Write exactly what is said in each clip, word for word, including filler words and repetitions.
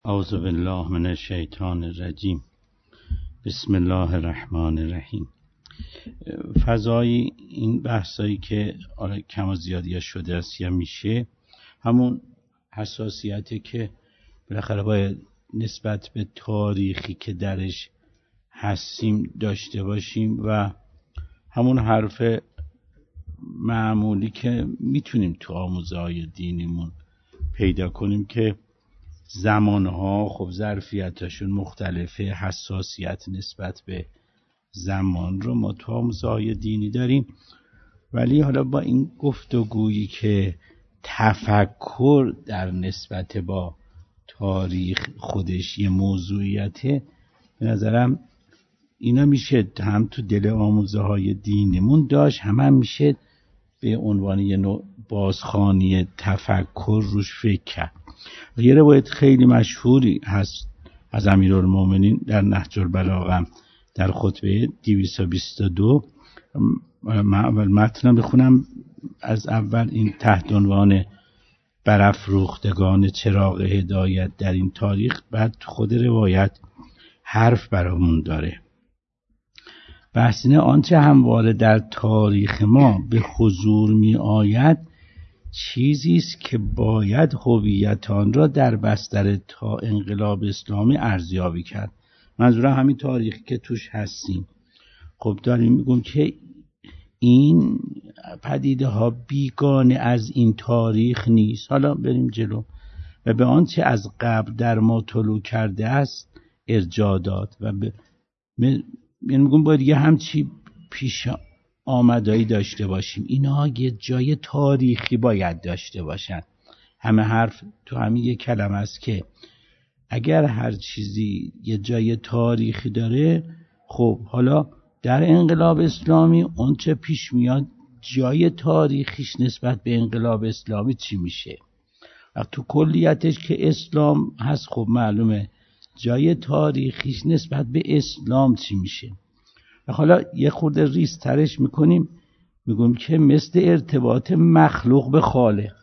اعوذ بالله من الشیطان الرجیم. بسم الله الرحمن الرحیم. فضای این بحثایی که آره کم و زیادی شده است یا میشه، همون حساسیتی که بالاخره باید نسبت به تاریخی که درش هستیم داشته باشیم و همون حرف معمولی که میتونیم تو آموزه‌های دینیمون پیدا کنیم که زمانها خب ظرفیتشون مختلفه، حساسیت نسبت به زمان رو ما تو آموزه‌های دینی داریم. ولی حالا با این گفتگویی که تفکر در نسبت با تاریخ خودش یه موضوعیته، به نظرم اینا میشه هم تو دل آموزه‌های دینیمون داشت، هم, هم میشه به عنوان یه نوع بازخوانی تفکر روش فکر کرد. یه روایت خیلی مشهوری هست از امیرالمومنین در نهج البلاغه در خطبه دویست و بیست و دو. من اول متن بخونم از اول، این تحت عنوان برافروختگان چراغ هدایت در این تاریخ، بعد خود روایت حرف برامون داره. بحثینه آنچه همواره در تاریخ ما به حضور می آید چیزی است که باید هویت آن را در بستر تا انقلاب اسلامی ارزیابی کرد. منظورم همین تاریخی که توش هستیم. خب داریم میگم که این پدیده ها بیگانه از این تاریخ نیست. حالا بریم جلو و به آنچه از قبل در ما طلوع کرده است ارجاع داد و به یعنی میگم باید یه همچی پیش آمدایی داشته باشیم. اینها یه جای تاریخی باید داشته باشن. همه حرف تو همین یه کلمه است که اگر هر چیزی یه جای تاریخی داره، خب حالا در انقلاب اسلامی اون چه پیش میاد جای تاریخیش نسبت به انقلاب اسلامی چی میشه؟ و تو کلیتش که اسلام هست، خب معلومه جای تاریخیش نسبت به اسلام چی میشه. و حالا یه خورده ریز ترش میکنیم، میگم که مثل ارتباط مخلوق به خالق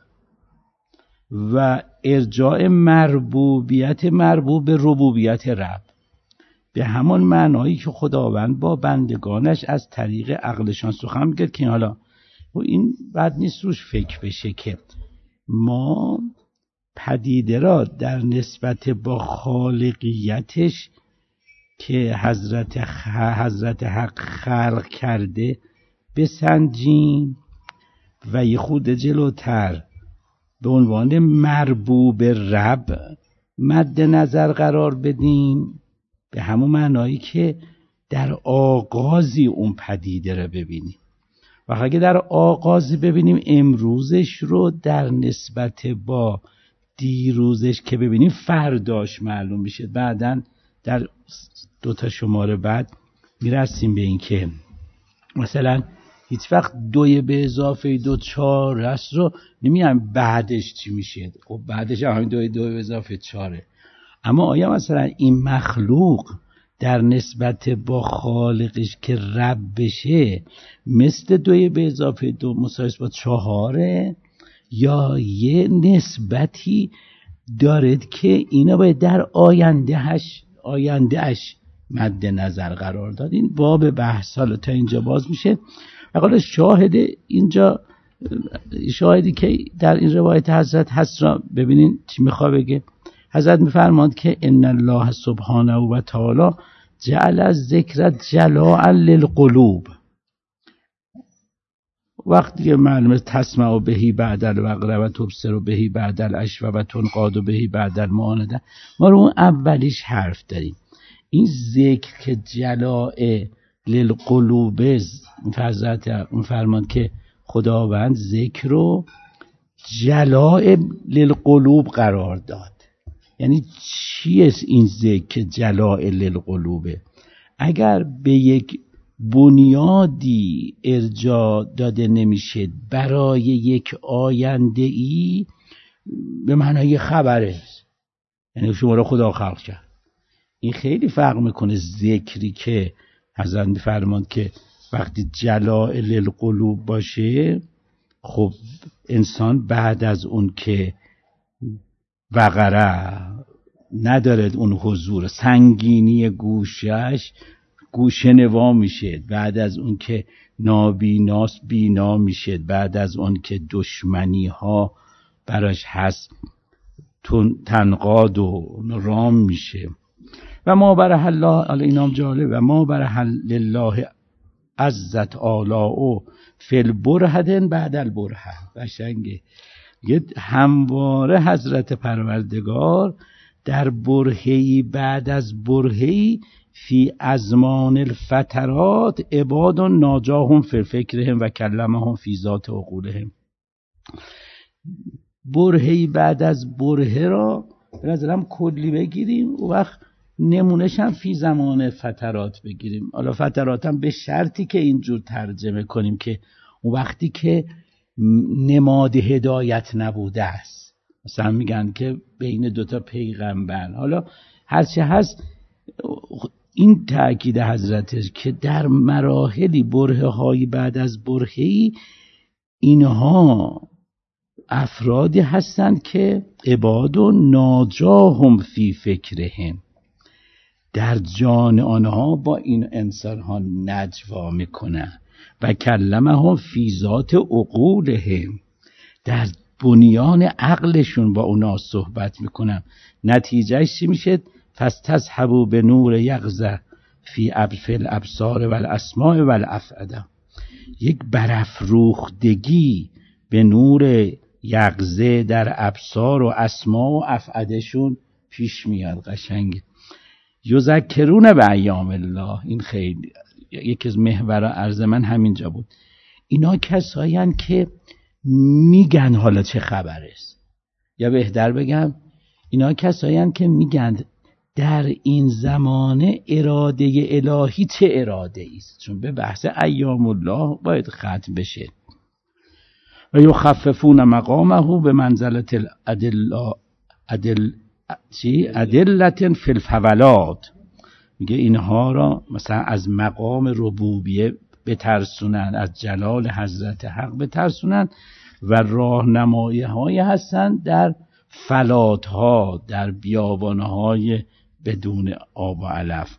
و ارجاع مربوبیت مربوب به ربوبیت رب، به همان معنایی که خداوند با بندگانش از طریق عقلشان سخن میگه که حالا و این بد نیست روش فکر بشه که ما پدیده را در نسبت با خالقیتش که حضرت حضرت حق خلق کرده بسنجیم و یه خود جلوتر به عنوان مربوب رب مد نظر قرار بدیم، به همون معنایی که در آغازی اون پدیده رو ببینیم. و اگه در آغازی ببینیم امروزش رو در نسبت با دیروزش که ببینیم فرداش معلوم میشه. بعدن در دو تا شماره بعد میرسیم به این که مثلا هیچ وقت دوی به اضافه دو چهار است رو نمیگم بعدش چی میشه. خب بعدش همین دوی دوی به اضافه چهاره. اما آیا مثلا این مخلوق در نسبت با خالقش که رب بشه مثل دوی به اضافه دو مساوی با چهاره، یا یه نسبتی دارد که اینا باید در آیندهش آیندهش مد نظر قرار داد؟ این باب بحث حالا تا اینجا باز میشه. حالا شاهد اینجا شاهدی که در این روایت حضرت هست را ببینین چی میخواد بگه. حضرت میفرماند که ان الله سبحانه و تعالی جعل الذکر جلاء للقلوب. وقتی که معلومه تسمع بهی بعد الوقر و تبصر بهی بعد الاشوه و تنقاد بهی بعد المعانده، ما رو اون اولیش حرف داریم. این ذکر که جلاء للقلوب، حضرت فرمان که خداوند ذکر رو جلاء للقلوب قرار داد. یعنی چیه این ذکر که جلاء للقلوبه؟ اگر به یک بنیادی ارجاع داده نمیشه برای یک آینده ای، به معنای خبره، یعنی شما رو خدا خلق کرد. این خیلی فرق میکنه ذکری که حضرت فرماند که وقتی جلاء للقلوب باشه، خب انسان بعد از اون که وقره ندارد اون حضور، سنگینی گوشش گوشه نوا میشه، بعد از اون که نابیناست بینا میشه، بعد از اون که دشمنی ها براش هست تنقاد و رام میشه. و ما بره الله، حالا اینام جالب، و ما بره لله عزت آلاؤ فی البرهدن بعد البرهه. قشنگه، یه همواره حضرت پروردگار در برهه‌ای بعد از برهه‌ای فی ازمان الفترات عباد ناجاهم فی فکرهم و کلمهم فی ذات عقولهم. برهه‌ای بعد از برهه را به نظرم کلی بگیریم، و وقت نمونش هم فی زمان فترات بگیریم. حالا فترات هم به شرطی که اینجور ترجمه کنیم که اون وقتی که نماد هدایت نبوده است، مثلا میگن که بین دوتا پیغمبر، حالا هرچه هست این تأکید حضرتش که در مراحلی برهه های بعد از برهه‌ای اینها افرادی هستند که عباد و ناجاهم فی فکرهم، در جان آنها با این انسان ها نجوا میکنن، و کلمهم فی ذات عقولهم، در بنیان عقلشون با اونا صحبت میکنن. نتیجهش چی میشه؟ فاستذهبوا به نور یقظه فی ابفل ابصار و الاسماع و الافئده. یک برافروختگی به نور یقظه در ابصار و اسماع و افئدهشون پیش میاد. قشنگ یذکرون به ایام الله. این خیلی یکی از محور عرض من همینجا بود. اینا کسایی هستند که میگن حالا چه خبر است، یا بهتر بگم اینا کسایی هستند که میگن در این زمانه اراده الهی چه اراده است، چون به بحث ایام الله باید ختم بشه. و یخففون مقامه به منزلت الادله ادل چی ادلت فی الفولات. میگه اینها را مثلا از مقام ربوبیه بترسونن، از جلال حضرت حق بترسونن، و راهنمایی های هستن در فلات ها، در بیابان های بدون آب و علف.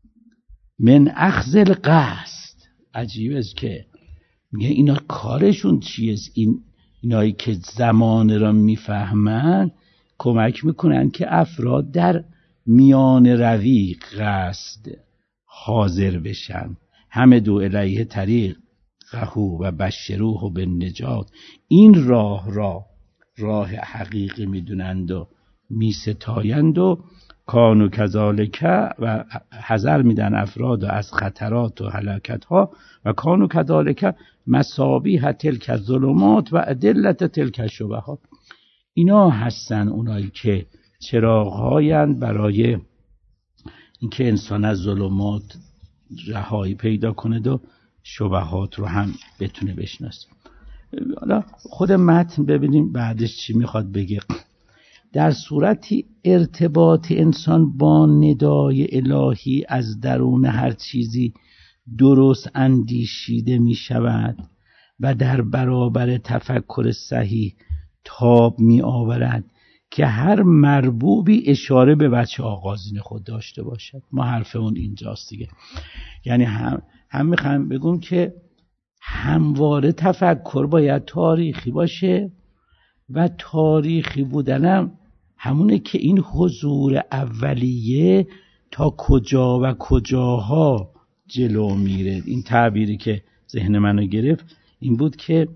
من اخذ القصد. عجیب است که میگه اینا کارشون چیه؟ این اینایی که زمان را میفهمن کمک میکنن که افراد در میان روی قصد حاضر بشن. همه دو الیه طریق قهو و بشروه به نجات. این راه را راه حقیقی میدونند و میستایند و کانو کذالک، و حذر میدن افراد از خطرات و هلاکت ها. و کانو کذالک مصابیح تلک الظلمات و ادلت تلک الشبهات. اینا هستن اونایی که چراغ‌هایند برای اینکه انسان از ظلمات رهایی پیدا کنه و شبهات رو هم بتونه بشناسه. حالا خود متن ببینیم بعدش چی میخواد بگه. در صورتی ارتباط انسان با ندای الهی از درون هر چیزی درست اندیشیده می شود و در برابر تفکر صحیح تاب می آورد که هر مربوبی اشاره به وجه آغازین خود داشته باشد. ما حرف اون اینجاست دیگه. یعنی هم هم میخوام بگم که همواره تفکر باید تاریخی باشه، و تاریخی بودنم همونه که این حضور اولیه تا کجا و کجاها جلو میره. این تعبیری که ذهن منو گرفت این بود که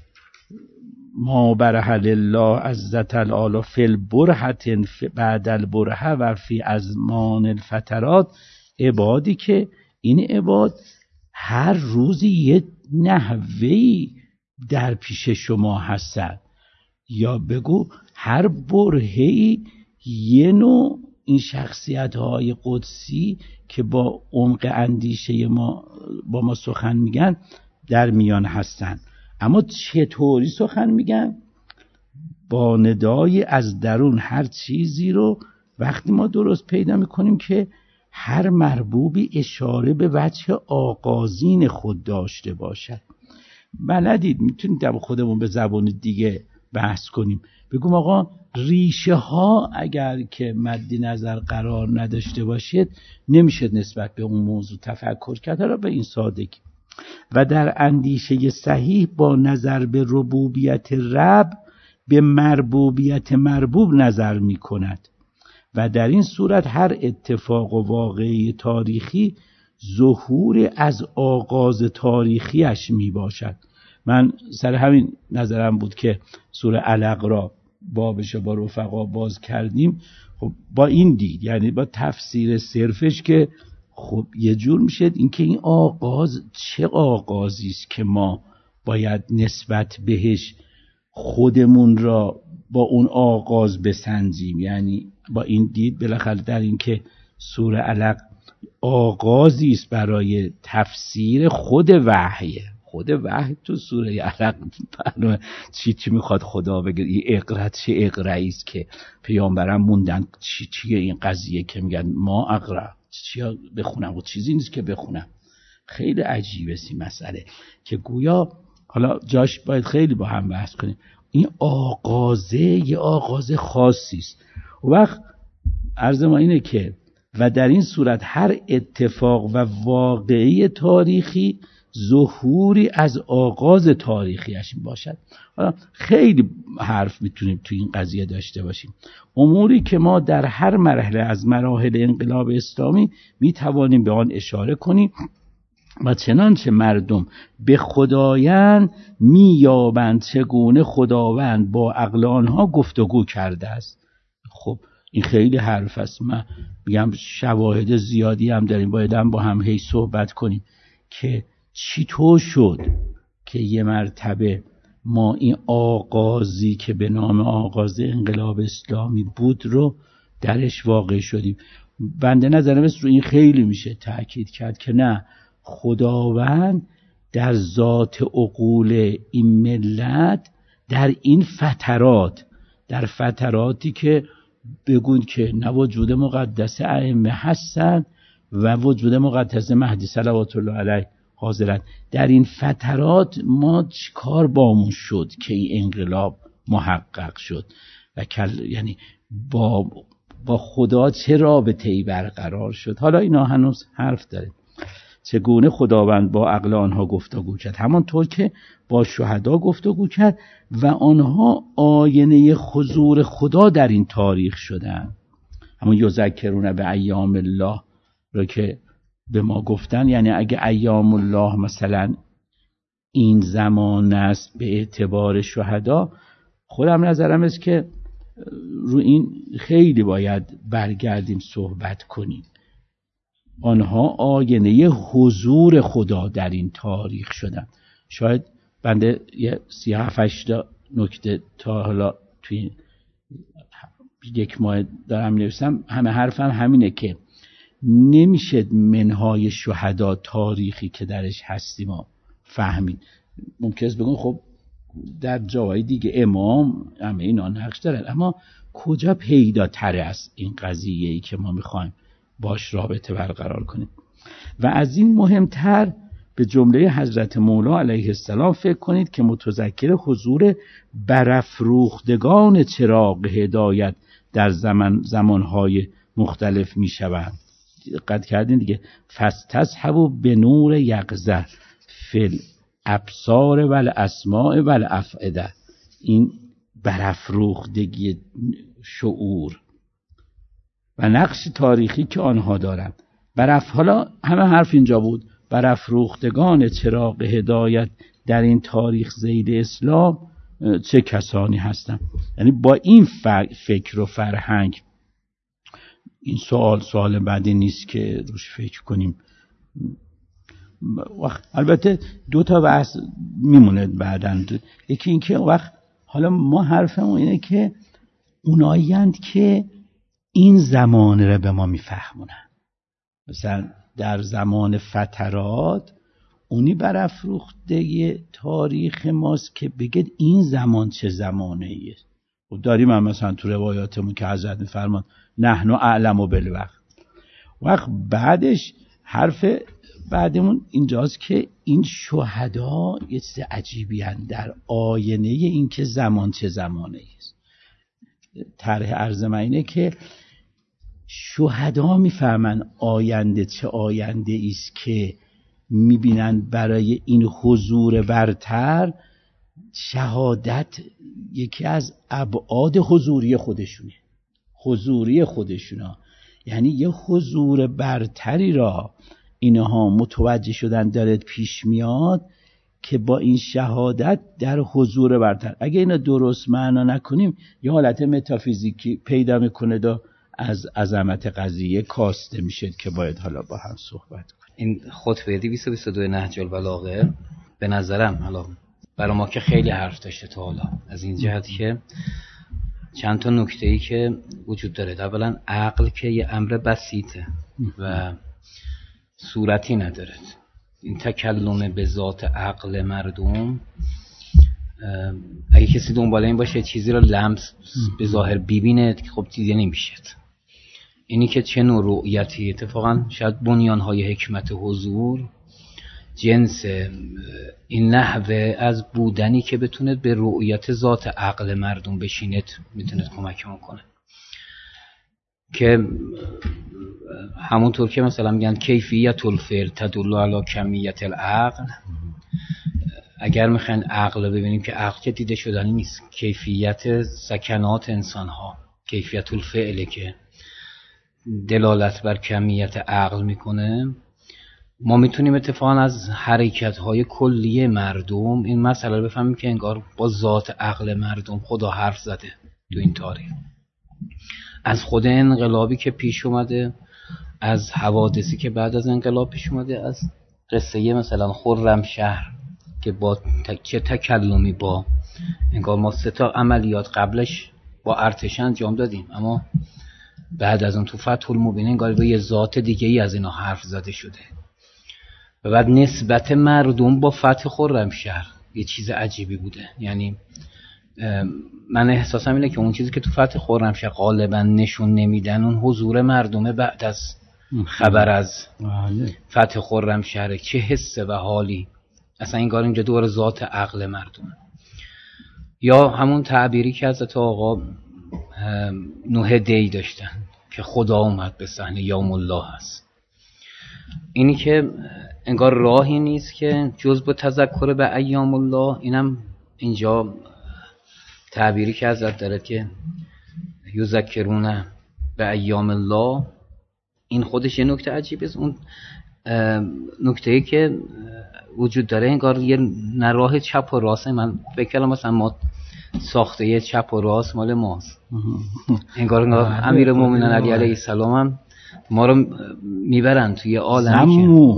ما بره لله عزت العالی فی البرهت بعد البرهه و فی ازمان الفترات. عبادی که این عباد هر روزی یه نحوهی در پیش شما هستن، یا بگو هر برهه‌ای یه نوع این شخصیت‌های قدسی که با عمق اندیشه ما با ما سخن میگن در میان هستن. اما چطوری سخن میگن؟ با ندای از درون هر چیزی رو وقتی ما درست پیدا میکنیم که هر مربوبی اشاره به وجه آغازین خود داشته باشد. بلدید میتونید در خودمون به زبان دیگه بحث کنیم. بگم آقا ریشه ها اگر که مد نظر قرار نداشته باشید نمیشه نسبت به اون موضوع تفکر کرد را به این سادگی. و در اندیشه صحیح با نظر به ربوبیت رب به مربوبیت مربوب نظر می کند و در این صورت هر اتفاق و واقعی تاریخی ظهور از آغاز تاریخیش می باشد. من سر همین نظرم بود که سوره علق را بابش با رفقا باز کردیم. خب با این دید، یعنی با تفسیر صرفش، که خب یه جور میشه این که این آغاز چه آغازی است که ما باید نسبت بهش خودمون را با اون آغاز بسنجیم. یعنی با این دید بالاخره در این که سوره علق آغازی است برای تفسیر خود وحیه. خود وحی تو سوره علق چی چی میخواد خدا بگه؟ این اقرا چه اقرایی است که پیامبران موندن چی چیه این قضیه که میگن ما اقرا چی بخونم و چیزی نیست که بخونم. خیلی عجیبه این مسئله که گویا حالا جاش باید خیلی با هم بحث کنیم. این آغازه یه آغاز خاصی است. وقت عرض ما اینه که و در این صورت هر اتفاق و واقعی تاریخی ظهوری از آغاز تاریخیش باشد. حالا خیلی حرف میتونیم تو این قضیه داشته باشیم. اموری که ما در هر مرحله از مراحل انقلاب اسلامی میتوانیم به آن اشاره کنیم و چنانچه مردم به خدایان مییابند چگونه خداوند با عقل آنها گفتگو کرده است. خب این خیلی حرف است. من میگم شواهد زیادی هم داریم، باید هم با هم هی صحبت کنیم که چطور شد که یه مرتبه ما این آغازی که به نام آغاز انقلاب اسلامی بود رو درش واقع شدیم. بنده نظرم است رو این خیلی میشه تأکید کرد که نه، خداوند در ذات عقول این ملت در این فترات، در فتراتی که بگون که نه وجود مقدس ائمه هستن و وجود مقدس مهدی صلوات الله علیه حاضرن، در این فترات ما چیکار بامون شد که این انقلاب محقق شد و کل یعنی با با خدا چه رابطه‌ای برقرار شد. حالا اینا هنوز حرف داره. چگونه خداوند با عقل آنها گفتگو کرد، همانطور که با شهدا گفتگو کرد و آنها آینه حضور خدا در این تاریخ شدند. همون یذکرون به ایام الله رو که به ما گفتن، یعنی اگه ایام الله مثلا این زمان است به اعتبار شهدا، خودم نظرم است که رو این خیلی باید برگردیم صحبت کنیم. آنها آینه حضور خدا در این تاریخ شدن. شاید بنده یه سی هفت هشت نکته تا حالا توی یک ماه دارم نویسم، همه حرفم همینه که نمیشه منهای شهدا تاریخی که درش هستیم ما فهمید. ممکنه است بگن خب در جاهای دیگه امام همه اینا نقش دارن، اما کجا پیداتر است این قضیه‌ای که ما میخوایم باش رابطه برقرار کنیم؟ و از این مهمتر به جمله حضرت مولا علیه السلام فکر کنید که متذکر حضور برافروختگان چراغ هدایت در زمان زمانهای مختلف می شوند. دقت کردین دیگه، فاستذهبوا به نور یقظه فل ابصار و الاسماع و الافئده. این برافروختگی شعور و نقش تاریخی که آنها دارند. برف حالا همه حرف اینجا بود، برافروختگان چراغ هدایت در این تاریخ زید اسلام چه کسانی هستند؟ یعنی با این فکر و فرهنگ، این سوال سوال بعدی نیست که روش فکر کنیم. وقت البته دو تا بحث میمونه بعداً. یکی این که وقت حالا ما حرفمون اینه که اوناییند که این زمانه رو به ما میفهمونن. مثلا در زمان فترات اونی برافروخته تاریخ ماست که بگید این زمان چه زمانه ایه. و داریم هم مثلا تو روایاتمون که حضرت میفرمان نحن اعلم بالوقت. وقت بعدش حرف بعدمون اینجاست که این شهدا یه چیز عجیبی هستند در آینه این که زمان چه زمانه است. طرح عرض من اینه که شهدا میفهمن آینده چه آینده است که میبینن برای این حضور برتر شهادت یکی از ابعاد حضوری خودشونه، حضوری خودشونا، یعنی یه حضور برتری را اینها متوجه شدن داره پیش میاد که با این شهادت در حضور برتر، اگه اینا درست معنا نکنیم یه حالت متافیزیکی پیدا میکنه دا از عظمت قضیه کاسته میشه که باید حالا با هم صحبت کنیم. این خطبه دویست و بیست و دو نهج البلاغه به نظرم حالا برای ما که خیلی حرف داشته تا حالا از این جهت که چند تا نکته‌ای که وجود داره. اولا عقل که یه امر بسیطه و صورتی نداره. این تکلم به ذات عقل مردم اگه کسی دنبال این باشه چیزی رو لمس به ظاهر ببینه که خب دیده نمیشه. اینی که چه نوع رؤیتی، اتفاقا شاید بنیانهای حکمت حضور جنس این نحوه از بودنی که بتونه به رؤیت ذات عقل مردم بشینه میتونه کمک کنه، که همونطور که مثلا میگن کیفیت الفعل تدل علی کمیت العقل. اگر میخواین عقل رو ببینیم که عقل که دیده شدنی نیست، کیفیت سکنات انسان ها، کیفیت الفعله که دلالت بر کمیت عقل میکنه. ما میتونیم اتفاقا از حرکت های کلی مردم این مسئله رو بفهمیم که انگار با ذات عقل مردم خدا حرف زده تو این تاریخ، از خود انقلابی که پیش اومده، از حوادثی که بعد از انقلاب پیش اومده، از قصه مثلا خرمشهر که با تک... چه تکلمی با انگار ما سه تا عملیات قبلش با ارتش انجام دادیم، اما بعد از اون تو فتح المبین انگار به یه ذات دیگه ای از اینا حرف زده شده. و بعد نسبت مردم با فتح خرمشهر یه چیز عجیبی بوده. یعنی من احساسم اینه که اون چیزی که تو فتح خرمشهر غالبا نشون نمیدن اون حضور مردمه بعد از خبر از فتح خرمشهر، چه حسه و حالی اصلا انگار اینجا دور ذات عقل مردم. یا همون تعبیری که حضرت آقا نوح دی داشتن که خدا اومد به صحنه یوم الله هست. اینی که انگار راهی نیست که جز با تذکر به ایام الله. اینم اینجا تعبیری که حضرت داره که یذکرون به ایام الله، این خودش یه نکته عجیبه. اون نکته‌ای که وجود داره انگار یه نراه چپ و راست. من فکر کردم مثلا ما ساخته یه چپ و راست مال ماست، انگار انگار امیر مومنین علی علیه السلام هم ما رو میبرن توی عالمی که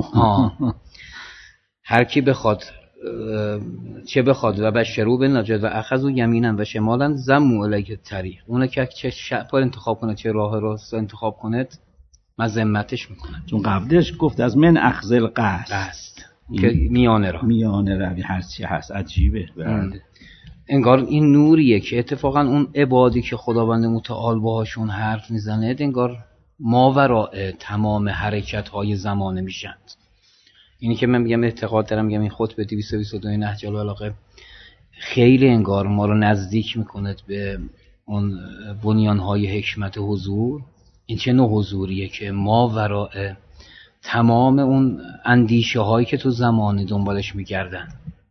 هر کی بخواد چه بخواد و بشرو به نجات و اخذوا یمینا و شمالا زموا الیک طریق. اون که چه چپ انتخاب کنه چه راه راست انتخاب کنه مذمتش میکنه. چون قبلش گفت از من اخذ القصد که میانه را میانه روی هر چی هست. عجیبه. انگار این نوریه که اتفاقا اون عبادی که خداوند متعال باهاشون حرف میزنه انگار ماوراء تمام حرکت های زمانه میشند. اینی که من میگم اعتقاد دارم، میگم این خطبه دویست و بیست و دو نهج البلاغه خیلی انگار ما رو نزدیک میکنه به اون بنیانهای حکمت حضور. این چه نوع حضوریه که ماوراء تمام اون اندیشه هایی که تو زمانه دنبالش میگردن.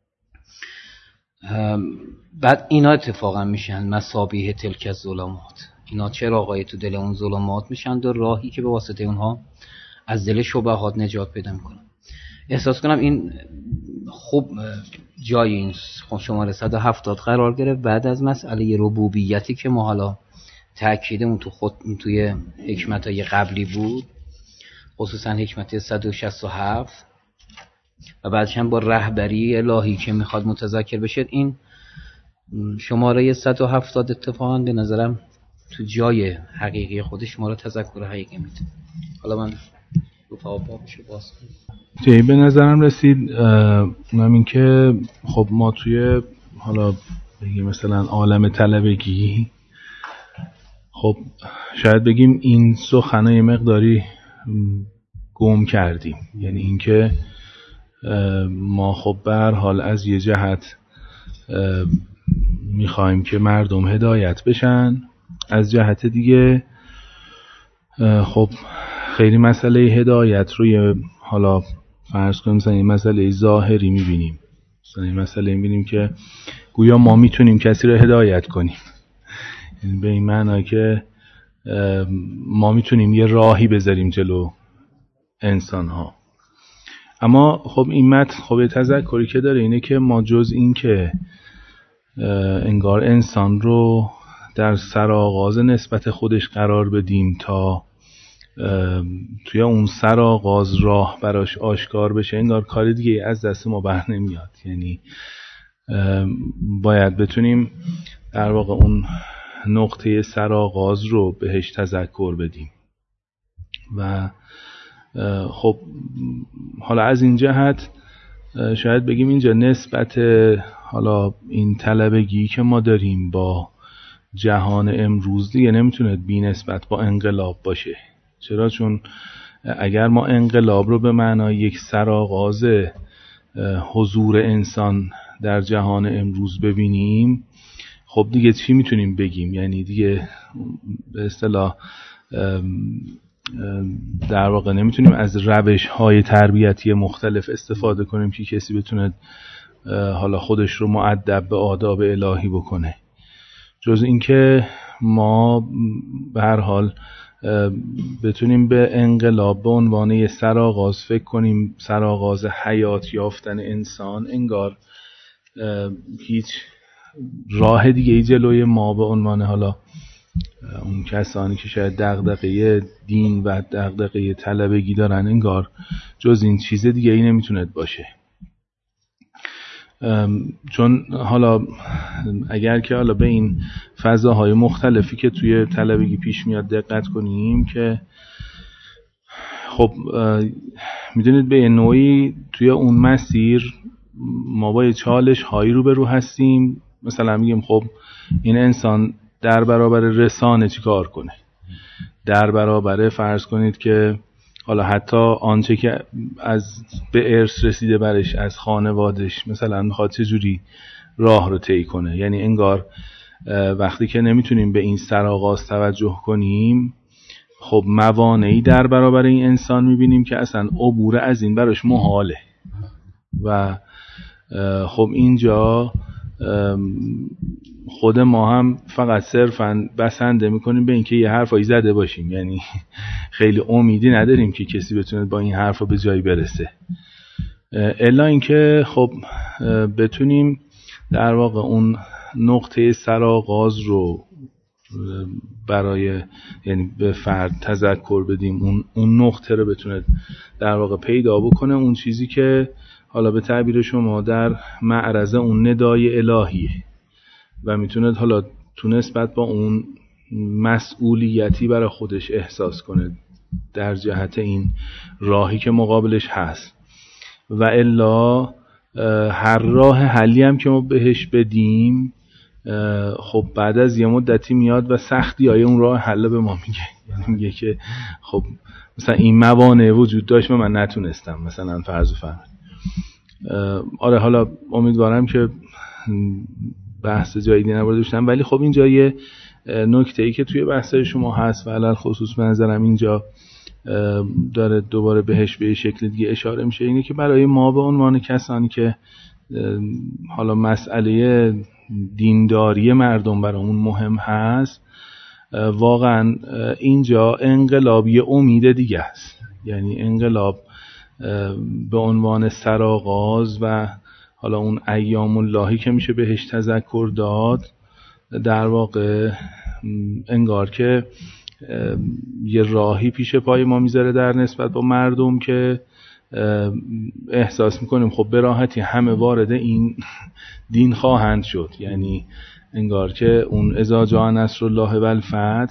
بعد اینا اتفاقا میشن مصابیح تلک الظلمات. اینا چراغای تو دل اون ظلمات میشن و راهی که به واسطه اونها از دل شبهات نجات پیدا میکنن. احساس کنم این خوب جای این شماره صد و هفتاد قرار گرفت بعد از مسئله ربوبیتی که ما حالا تأکیدمون تو خود توی حکمت‌های قبلی بود، خصوصا حکمت صد و شصت و هفت و بعدش هم با رهبری الهی که میخواد متذکر بشه. این شماره صد و هفتاد اتفاقا به نظرم تو جای حقیقی خودش ما رو تذکر حقیقی میده. حالا من رو بابشو باز کنم. جایی به نظرم رسید اونم این که خب ما توی حالا بگیم مثلا عالم طلبگی، خب شاید بگیم این سخنه یه مقداری گم کردیم. یعنی اینکه ما خب به هر حال از یه جهت میخوایم که مردم هدایت بشن، از جهت دیگه خب خیلی مسئله هدایت روی حالا فرض کنیم مثلا این مسئله ظاهری میبینیم، مثلا این مسئله میبینیم که گویا ما میتونیم کسی رو هدایت کنیم، یعنی به این معنی که ما میتونیم یه راهی بذاریم جلو انسان ها. اما خب این متن خب یه تذکری که داره اینه که ما جز این که انگار انسان رو در سرآغاز نسبت خودش قرار بدیم تا توی اون سرآغاز راه براش آشکار بشه، انگار کار دیگه از دست ما بر نمیاد. یعنی باید بتونیم در واقع اون نقطه سرآغاز رو بهش تذکر بدیم. و خب حالا از این جهت شاید بگیم اینجا نسبت حالا این طلبگی که ما داریم با جهان امروز دیگه نمیتونه بی نسبت با انقلاب باشه. چرا؟ چون اگر ما انقلاب رو به معنای یک سرآغاز حضور انسان در جهان امروز ببینیم، خب دیگه چی میتونیم بگیم؟ یعنی دیگه به اصطلاح در واقع نمیتونیم از روش‌های تربیتی مختلف استفاده کنیم که کسی بتونه حالا خودش رو مؤدب به آداب الهی بکنه، جز اینکه ما به هر حال بتونیم به انقلاب به عنوان یه سرآغاز فکر کنیم، سرآغاز حیات یافتن انسان. انگار هیچ راه دیگه ای جلوی ما به عنوان حالا اون کسانی که شاید دغدغه دین و دغدغه طلبگی دارن، انگار جز این چیز دیگه ای نمیتونه باشه. چون حالا اگر که حالا به این فضاهای مختلفی که توی طلبگی پیش میاد دقت کنیم که خب میدونید به نوعی توی اون مسیر ما با چالش هایی رو به رو هستیم. مثلا میگیم خب این انسان در برابر رسانه چی کار کنه، در برابر فرض کنید که حالا حتی آنچه که از به ارث رسیده برش از خانوادش مثلا میخواد چه جوری راه رو طی کنه. یعنی انگار وقتی که نمیتونیم به این سرآغاز توجه کنیم، خب موانعی در برابر این انسان میبینیم که اصلا عبور از این براش محاله. و خب اینجا خود ما هم فقط صرفاً بسنده میکنیم به اینکه یه حرفایی زده باشیم، یعنی خیلی امیدی نداریم که کسی بتونه با این حرفا به جایی برسه، الا اینکه خب بتونیم در واقع اون نقطه سرآغاز رو برای یعنی به فرد تذکر بدیم، اون اون نقطه رو بتونه در واقع پیدا بکنه، اون چیزی که حالا به تعبیر شما در معرض اون ندای الهیه و میتونه حالا تو نسبت با اون مسئولیتی برای خودش احساس کنه در جهت این راهی که مقابلش هست. و الا هر راه حلی هم که ما بهش بدیم، خب بعد از یه مدتی میاد و سختی های اون راه حل به ما میگه، یعنی میگه که خب مثلا این موانع وجود داشت و من نتونستم مثلا فرض فرمایید. آره حالا امیدوارم که بحث جایی نبرده باشم، ولی خب اینجا یه نکته‌ای که توی بحث شما هست و علل خصوص به نظرم اینجا داره دوباره بهش به شکل دیگه اشاره میشه، اینه که برای ما به عنوان کسانی که حالا مسئله دینداری مردم برامون مهم هست، واقعا اینجا انقلابی امید دیگه است. یعنی انقلاب به عنوان سرآغاز و حالا اون ایام اللهی که میشه بهش تذکر داد، در واقع انگار که یه راهی پیش پای ما میذاره در نسبت با مردم که احساس میکنیم خب به راحتی همه وارد این دین خواهند شد. یعنی انگار که اون اذا جاء نصر الله و الفتح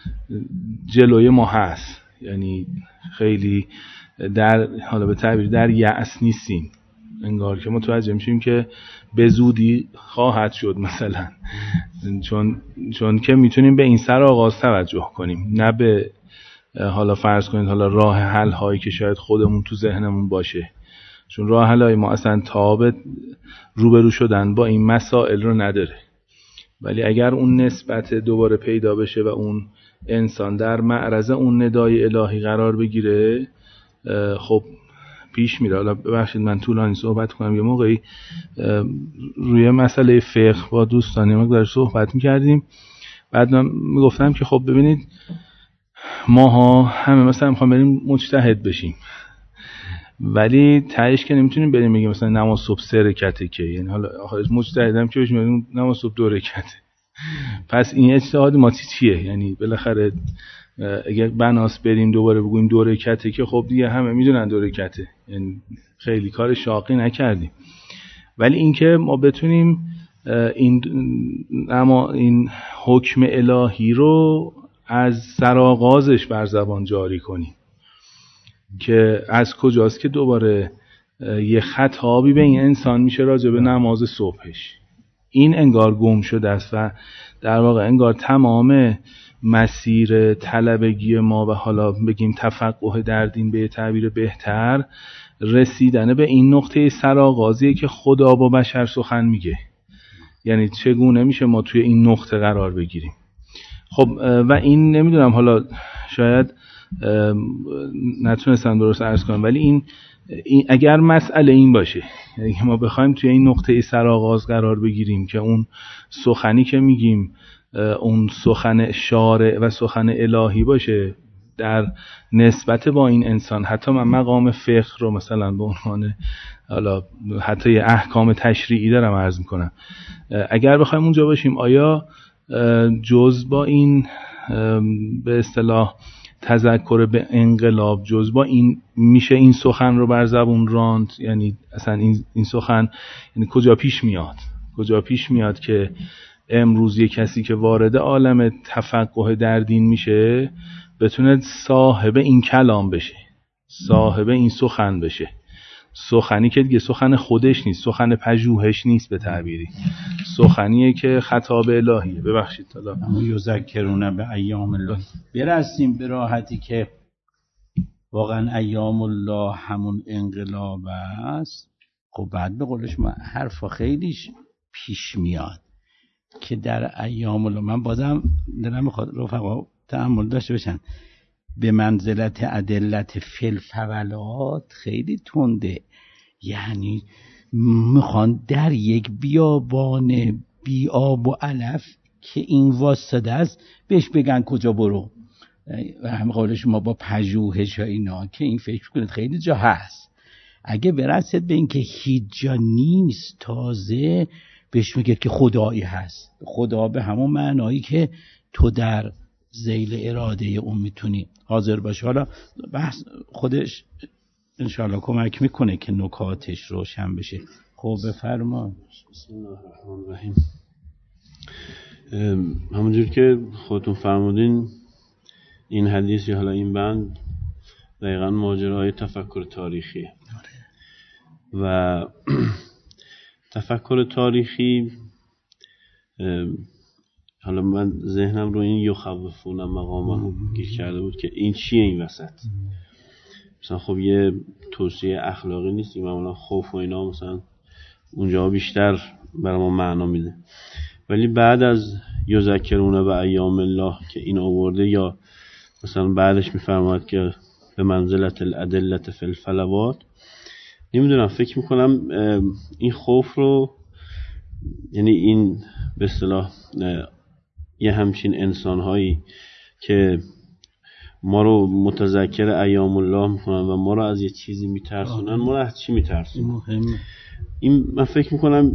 جلوی ما هست، یعنی خیلی در حالا به تعبیر در یأس نیستیم، انگار که متوجه میشیم که به زودی خواهد شد مثلا، چون چون که میتونیم به این سرآغاز توجه کنیم، نه به حالا فرض کنید حالا راه حل هایی که شاید خودمون تو ذهنمون باشه، چون راه حل های ما اصلا تاب روبرو شدن با این مسائل رو نداره. ولی اگر اون نسبت دوباره پیدا بشه و اون انسان در معرض اون ندای الهی قرار بگیره، خب پیش میره. حالا ببخشید من طولانی صحبت کنم، یه موقعی روی مسئله فقه با دوستان مقدار صحبت میکردیم، بعد من میگفتم که خب ببینید ماها همه مثلا میخوام بریم مجتهد بشیم، ولی تهش که نمیتونیم بریم بگیم مثلا نماز صبح سه رکعته که، یعنی حالا آخرش مجتهدم که بشیم نماز صبح دو رکعته. پس این اجتهاد ما چیه؟ یعنی بالاخره اگر بناس بریم دوباره بگویم دو رکعته که خب دیگه همه میدونن دو رکعته، یعنی خیلی کار شاقی نکردیم. ولی اینکه ما بتونیم این اما این حکم الهی رو از سرآغازش بر زبان جاری کنیم که از کجاست که دوباره یه خطابی به این انسان میشه راجع به نماز صبحش، این انگار گم شده است و در واقع انگار تمام مسیر طلبگی ما و حالا بگیم تفقه در دین به تعبیر بهتر رسیدن به این نقطه سرآغازیه که خدا با بشر سخن میگه. یعنی چگونه میشه ما توی این نقطه قرار بگیریم؟ خب و این نمیدونم حالا شاید نتونستم درست عرض کنم، ولی این, این اگر مسئله این باشه، یعنی ما بخوایم توی این نقطه سرآغاز قرار بگیریم که اون سخنی که میگیم اون سخن شارع و سخن الهی باشه در نسبت با این انسان، حتی من مقام فقه رو مثلا به عنوان حالا حتی یه احکام تشریعی دارم عرض میکنم، اگر بخوایم اونجا باشیم آیا جز با این به اصطلاح تذکر به انقلاب، جز با این میشه این سخن رو بر زبون راند؟ یعنی اصلا این این سخن یعنی کجا پیش میاد؟ کجا پیش میاد که امروز یک کسی که وارد عالم تفقه در دین میشه بتونه صاحب این کلام بشه، صاحب این سخن بشه، سخنی که دیگه سخن خودش نیست، سخن پژوهش نیست، به تعبیری سخنیه که خطاب الهیه. ببخشید حالا اما یذکرون به ایام الله، برسیم به راحتی که واقعا ایام الله همون انقلاب است. خب بعد به قولش ما حرفا خیلیش پیش میاد که در ایام الله، من بازم دلم میخواد رفقا تأمل داشته باشن، به منزلت ادلت فلفولات خیلی تنده. یعنی میخوان در یک بیابان بی آب و علف که این واسطه است بهش بگن کجا برو، و هم قولش ما با پژوهش و اینا که این فکر کنید خیلی جا هست. اگه برسید به این که هیچ جا نیست، تازه بهش میگه که خدایی هست. خدا به همون معنایی که تو در ذیل اراده اون میتونی حاضر باشی. حالا بحث خودش انشاءالله کمک میکنه که نکاتش روشن بشه. خب بفرما. بسم الله الرحمن الرحیم. همونجور که خودتون فرمودین این حدیث یا حالا این بند دقیقا ماجرای تفکر تاریخیه و تفکر تاریخی، حالا من ذهنم رو این یخوفون مقامه گیر کرده بود که این چیه این وسط. مثلا خب یه توصیه اخلاقی نیست، معمولا خوف و اینا مثلا اونجا بیشتر برای ما معنا میده، ولی بعد از یذکرون به ایام الله که این آورده، یا مثلا بعدش میفرماید که به منزلت الادلت فی الفلوات، نمیدونم فکر میکنم این خوف رو، یعنی این به اصطلاح یه همچین انسانهایی که ما رو متذکر ایام الله میکنن و ما رو از یه چیزی میترسونن، ما رو از چی میترسونن؟ این من فکر میکنم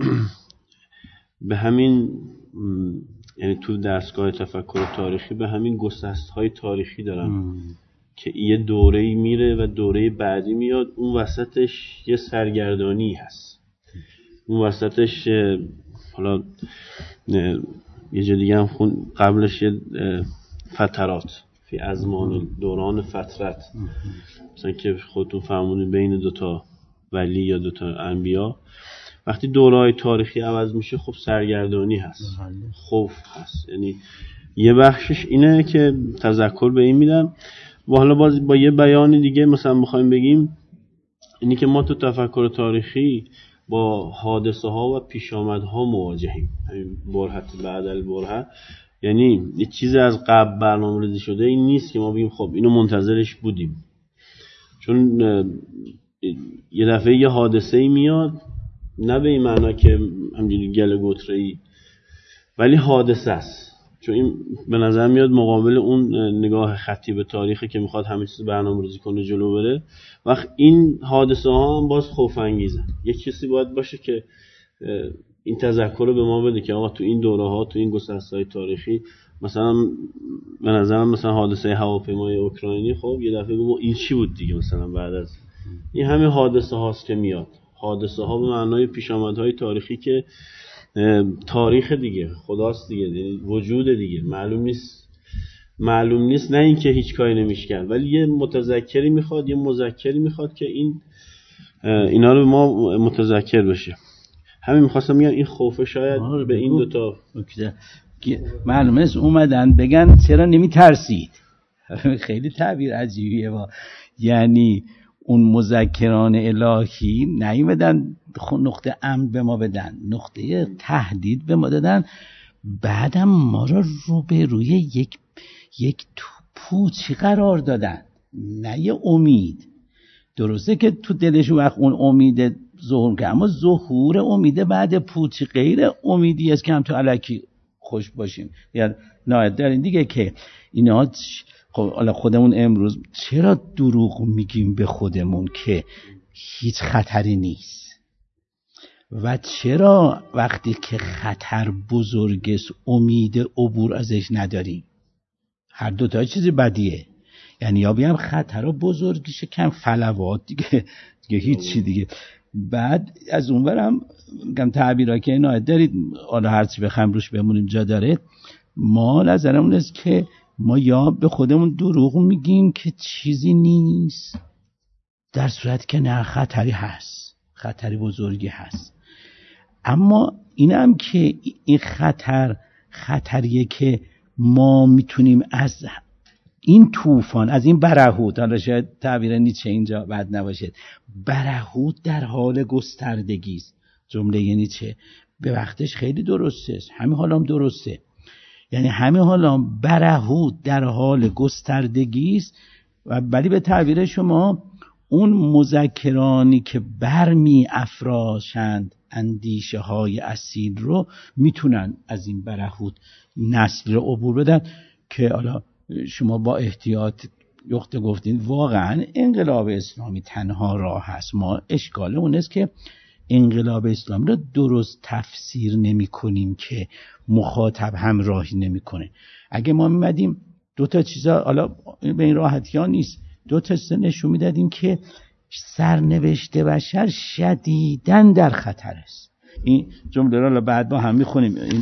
به همین، یعنی تو درسگاه تفکر تاریخی به همین گسست‌های تاریخی دارن ام. که یه دوره‌ای میره و دوره بعدی میاد، اون وسطش یه سرگردانی هست، اون وسطش حالا یه جا دیگه هم خون قبلش یه فترات فی ازمان دوران فترت، مثلا که خودتون فرمودین بین دوتا ولی یا دوتا انبیا وقتی دوره‌های تاریخی عوض میشه خب سرگردانی هست، خوف هست، یعنی یه بخشش اینه که تذکر به این میدم و حالا باز با یه بیان دیگه مثلا بخوایم بگیم اینی که ما تو تفکر تاریخی با حادثه ها و پیشامدها مواجهیم. همین برهت بعد البرهه، یعنی یه چیز از قبل برنامه‌ریزی شده این نیست که ما بگیم خب اینو منتظرش بودیم، چون یه دفعه یه حادثه‌ای میاد، نه به این معنا که همینجوری گله گتره‌ای، ولی حادثه است، چون این به نظر میاد مقابل اون نگاه خطی به تاریخی که میخواد همه چیز برنامه‌ریزی کنه جلو بره. وقت این حادثه ها هم باز خوف انگیزن. یک کسی باید باشه که این تذکر رو به ما بده که آقا تو این دوره ها، تو این گسسته‌های تاریخی، مثلا به نظرم مثلا حادثه هواپیمای اوکراینی، خب یه دفعه بگم این چی بود دیگه، مثلا بعد از این همه حادثه هاست که میاد. حادثه ها به معنای پیشامدهای تاریخی که تاریخ دیگه، خداست دیگه، وجود دیگه، معلوم نیست معلوم نیست نه اینکه هیچ کاری نمیشه کرد، ولی یه متذکری میخواد، یه مذکری میخواد که این اینا رو ما متذکر بشه. همین میخواستم میگم این خوفه شاید به این دوتا معلومه است اومدن بگن چرا نمیترسید. خیلی تعبیر عجیبیه با، یعنی اون مذکران الهی نیومدن نقطه امن به ما بدن، نقطه تهدید به ما دادن، بعدم ما را رو به روی یک یک پوچی قرار دادن، نه یه امید. درسته که تو دلش وقت اون امید ظهور که، اما ظهور امید بعد پوچی غیر امیدی است که هم تو الکی خوش باشیم. یعنی نه دارین دیگه که اینا خب حالا خودمون امروز چرا دروغ میگیم به خودمون که هیچ خطری نیست، و چرا وقتی که خطر بزرگ است امید عبور ازش نداریم؟ هر دو تا چیز بدیه. یعنی یا بیم خطر بزرگیشه کم فلوات دیگه دیگه هیچی دیگه. بعد از اونورم میگم تعبیرها که اینا دارید، حالا هرچی بخوایم روش بمونیم جا داره. ما نظرمون است که ما یا به خودمون دروغ میگیم که چیزی نیست، در صورت که نه، خطری هست، خطری بزرگی هست. اما اینم که این خطر خطریه که ما میتونیم از این طوفان، از این برهوت، حالا شاید تعبیر نیچه اینجا بد نباشه، برهوت در حال گستردگی است. جمله نیچه به وقتش خیلی درسته، همین حالا هم درسته. یعنی همین حالا برهوت در حال گستردگی است، و ولی به تعبیر شما اون مذکرانی که برمی افراشند اندیشه های اصیل رو میتونن از این برهوت نسل رو عبور بدن. که حالا شما با احتیاط یخته گفتین واقعا انقلاب اسلامی تنها راه هست. ما اشکال اون است که انقلاب اسلامی رو درست تفسیر نمی کنیم که مخاطب همراهی نمی کنه. اگه ما میمدیم دو تا چیزا، حالا به این راحتی ها نیست، دو تا چیزا نشون میدادیم که سرنوشت بشر شدیداً در خطر است. این جمله رو بعد با هم میخونیم. این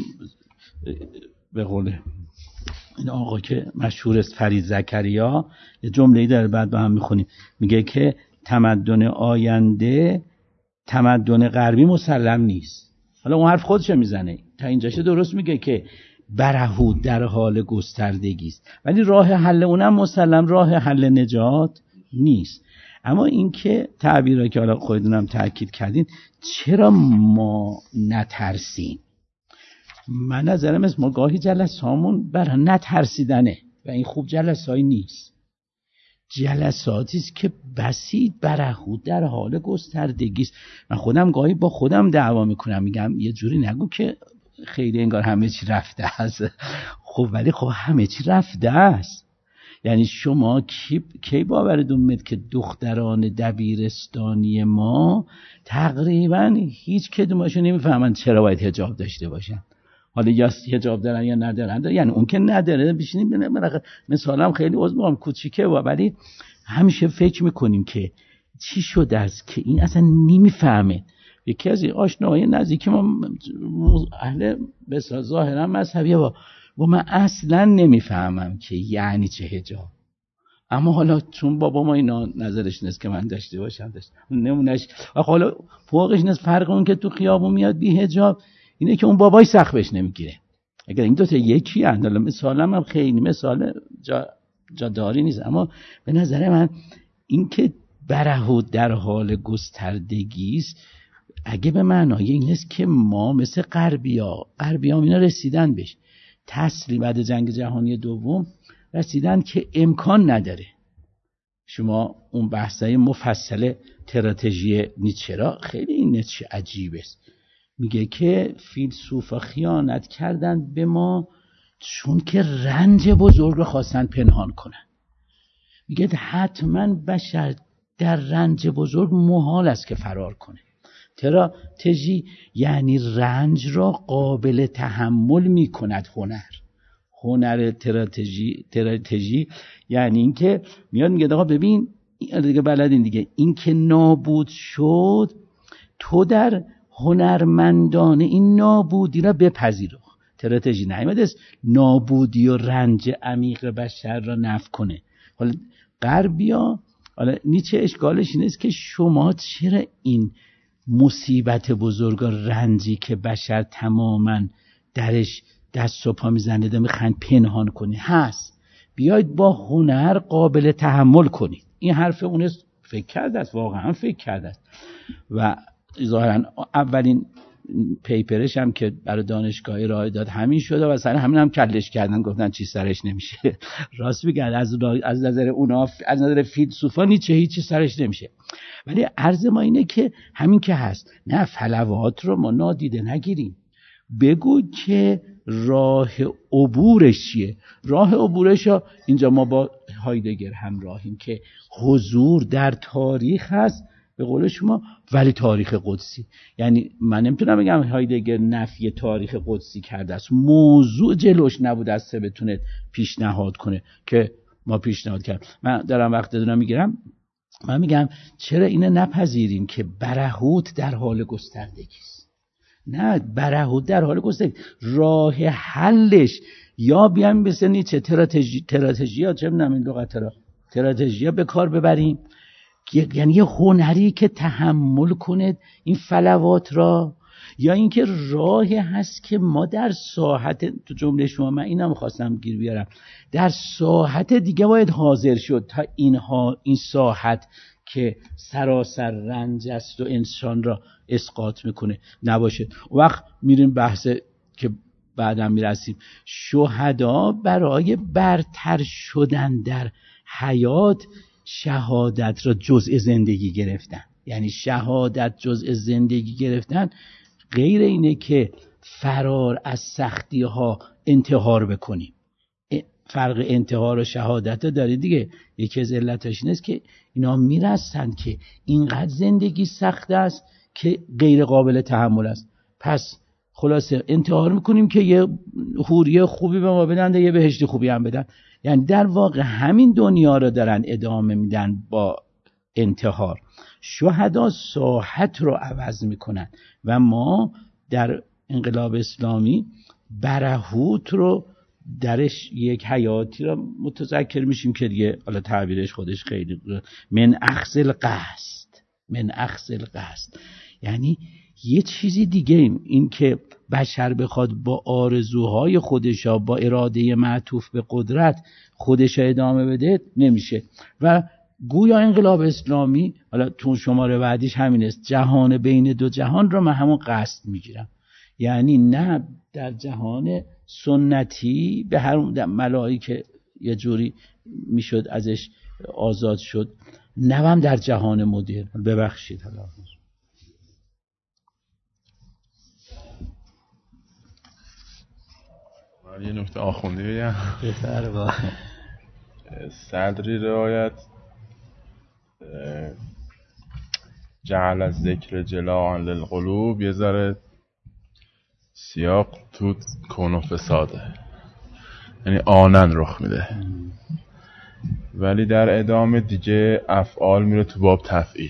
به قول این آقا که مشهور است فرید زکریا، یه جمله‌ای داره بعد با هم میخونیم، میگه که تمدن آینده تمدن غربی مسلم نیست. حالا اون حرف خودش میزنه، تا اینجاش درست میگه که برهوت در حال گستردگی است، ولی راه حل اونم مسلم راه حل نجات نیست. اما این که تعبیرایی که حالا خودتونم تاکید کردین، چرا ما نترسیم؟ من نظرم از ما گاهی جلسامون برای نترسیدنه و این خوب جلسایی نیست. جلساتی است که بسیط برهوت در حال گستردگی است. من خودم گاهی با خودم دعوا میکنم، میگم یه جوری نگو که خیلی انگار همه چی رفته است. خب ولی خب همه چی رفته است. یعنی شما کی, کی باورتون میاد که دختران دبیرستانی ما تقریبا هیچ کدومشون نمیفهمن چرا باید حجاب داشته باشن؟ حالا یا حجاب دارن یا ندارن، یعنی اون که نداره بشینیم بنابراین مثلا خیلی عضو کوچیکه و ولی همیشه فکر میکنیم که چی شده است که این اصلا نمیفهمه. یکی از آشناهای نزدیک ما اهل به ظاهرا مذهبیه و و من اصلا نمیفهمم که یعنی چه حجاب. اما حالا چون بابا ما اینا نظرش نیست که من داشته باشم داشت نمونش، و حالا فوقش نیست فرق اون که تو خیابون میاد بی حجاب اینه که اون بابای سختش نمیگیره. اگر این دوتا یکی هستند، مثالم هم خیلی مثال جا, جا داری نیست، اما به نظر من این که برهوت در حال گستردگی است اگه به معنای این است که ما مثل غربیا غربیا اینا رسیدن بهش تسلیم بعد جنگ جهانی دوم رسیدن که امکان نداره شما اون بحثای مفصل استراتژی نیچه را، خیلی این نیچه عجیب است، میگه که فیلسوفا خیانت کردن به ما چون که رنج بزرگ رو خواستن پنهان کنن. میگه حتما بشر در رنج بزرگ محال است که فرار کنه. استراتژی یعنی رنج را قابل تحمل میکند هنر. هنر استراتژی استراتژی یعنی این که میاد میگه آقا ببین دیگه بلدین دیگه، این که نابود شد تو در هنرمندانه این نابودی را بپذیر. استراتژی نمیاد است نابودی و رنج عمیق بشر را نفی کنه. حالا غربیا، حالا نیچه اشکالش این است که شما چرا این مصیبت بزرگ و رنجی که بشر تماما درش دست و پا میزنه ده میخواین پنهان کنی هست، بیاید با هنر قابل تحمل کنید. این حرف اون فکر کرده است، واقعا فکر کرده است و ظاهرا اولین پیپرش هم که برای دانشگاهی راه داد همین شده و سر همین هم کلش کردن، گفتن چی سرش نمیشه. راست میگن از از نظر اونا، از نظر فیلسوفا نیچه هیچی سرش نمیشه. ولی عرض ما اینه که همین که هست، نه فلوات رو ما نادیده نگیریم. بگو که راه عبورش چیه؟ راه عبورش ها اینجا ما با هایدگر همراهیم که حضور در تاریخ هست به قول شما، ولی تاریخ قدسی. یعنی من نمیتونم بگم هایدگر نفی تاریخ قدسی کرده است، موضوع جلوش نبوده است بتونه پیشنهاد کنه که ما پیشنهاد کردیم. من دارم وقت دارم میگیرم، من میگم چرا اینو نپذیریم که برهوت در حال گستردگی است. نه، برهوت در حال گستردگی، راه حلش یا بیایم مثل نیچه استراتژی استراتژی ها چه میدونم این لغت را استراتژی ها به کار ببریم، یعنی یه هنری که تحمل کنه این فلوات را، یا اینکه راهی هست که ما در ساحت، تو جمله شما من اینم خواستم گیر بیارم، در ساحت دیگه باید حاضر شد تا اینها این ساحت که سراسر رنج است و انسان را اسقاط میکنه نباشه. وقت میریم بحث که بعدم میرسیم، شهدا برای برتر شدن در حیات شهادت را جزء زندگی گرفتن. یعنی شهادت جزء زندگی گرفتن غیر اینه که فرار از سختی ها انتحار بکنیم. فرق انتحار و شهادت داره دیگه. یکی از علتش اینه که اینا میرسن که اینقدر زندگی سخت است که غیر قابل تحمل است، پس خلاصه انتحار میکنیم که یه حوریه خوبی به ما بدن، یه بهشت خوبی هم بدن. یعنی در واقع همین دنیا رو دارن ادامه میدن با انتحار. شهدا ساحت رو عوض میکنن و ما در انقلاب اسلامی برهوت رو درش یک حیاتی رو متذکر میشیم که دیگه حالا تعبیرش خودش خیلی من اخذ القصد، من اخذ القصد یعنی یه چیزی دیگه. این که بشر بخواد با آرزوهای خودش با اراده معطوف به قدرت خودش ادامه بده نمیشه. و گویا انقلاب اسلامی، حالا تو شماره بعدیش همین است، جهان بین دو جهان رو من همون قصد میگیرم. یعنی نه در جهان سنتی به هر ملایی که یه جوری میشد ازش آزاد شد، نوام در جهان مدرن. ببخشید حالا یه نکته آخوندی بگم. بهتره با صدری روایت جعل از ذکر جلاعا للقلوب، یه ذره سیاق تو کون و فساده، یعنی آنن رخ میده، ولی در ادامه دیگه افعال میره تو باب تفعیل،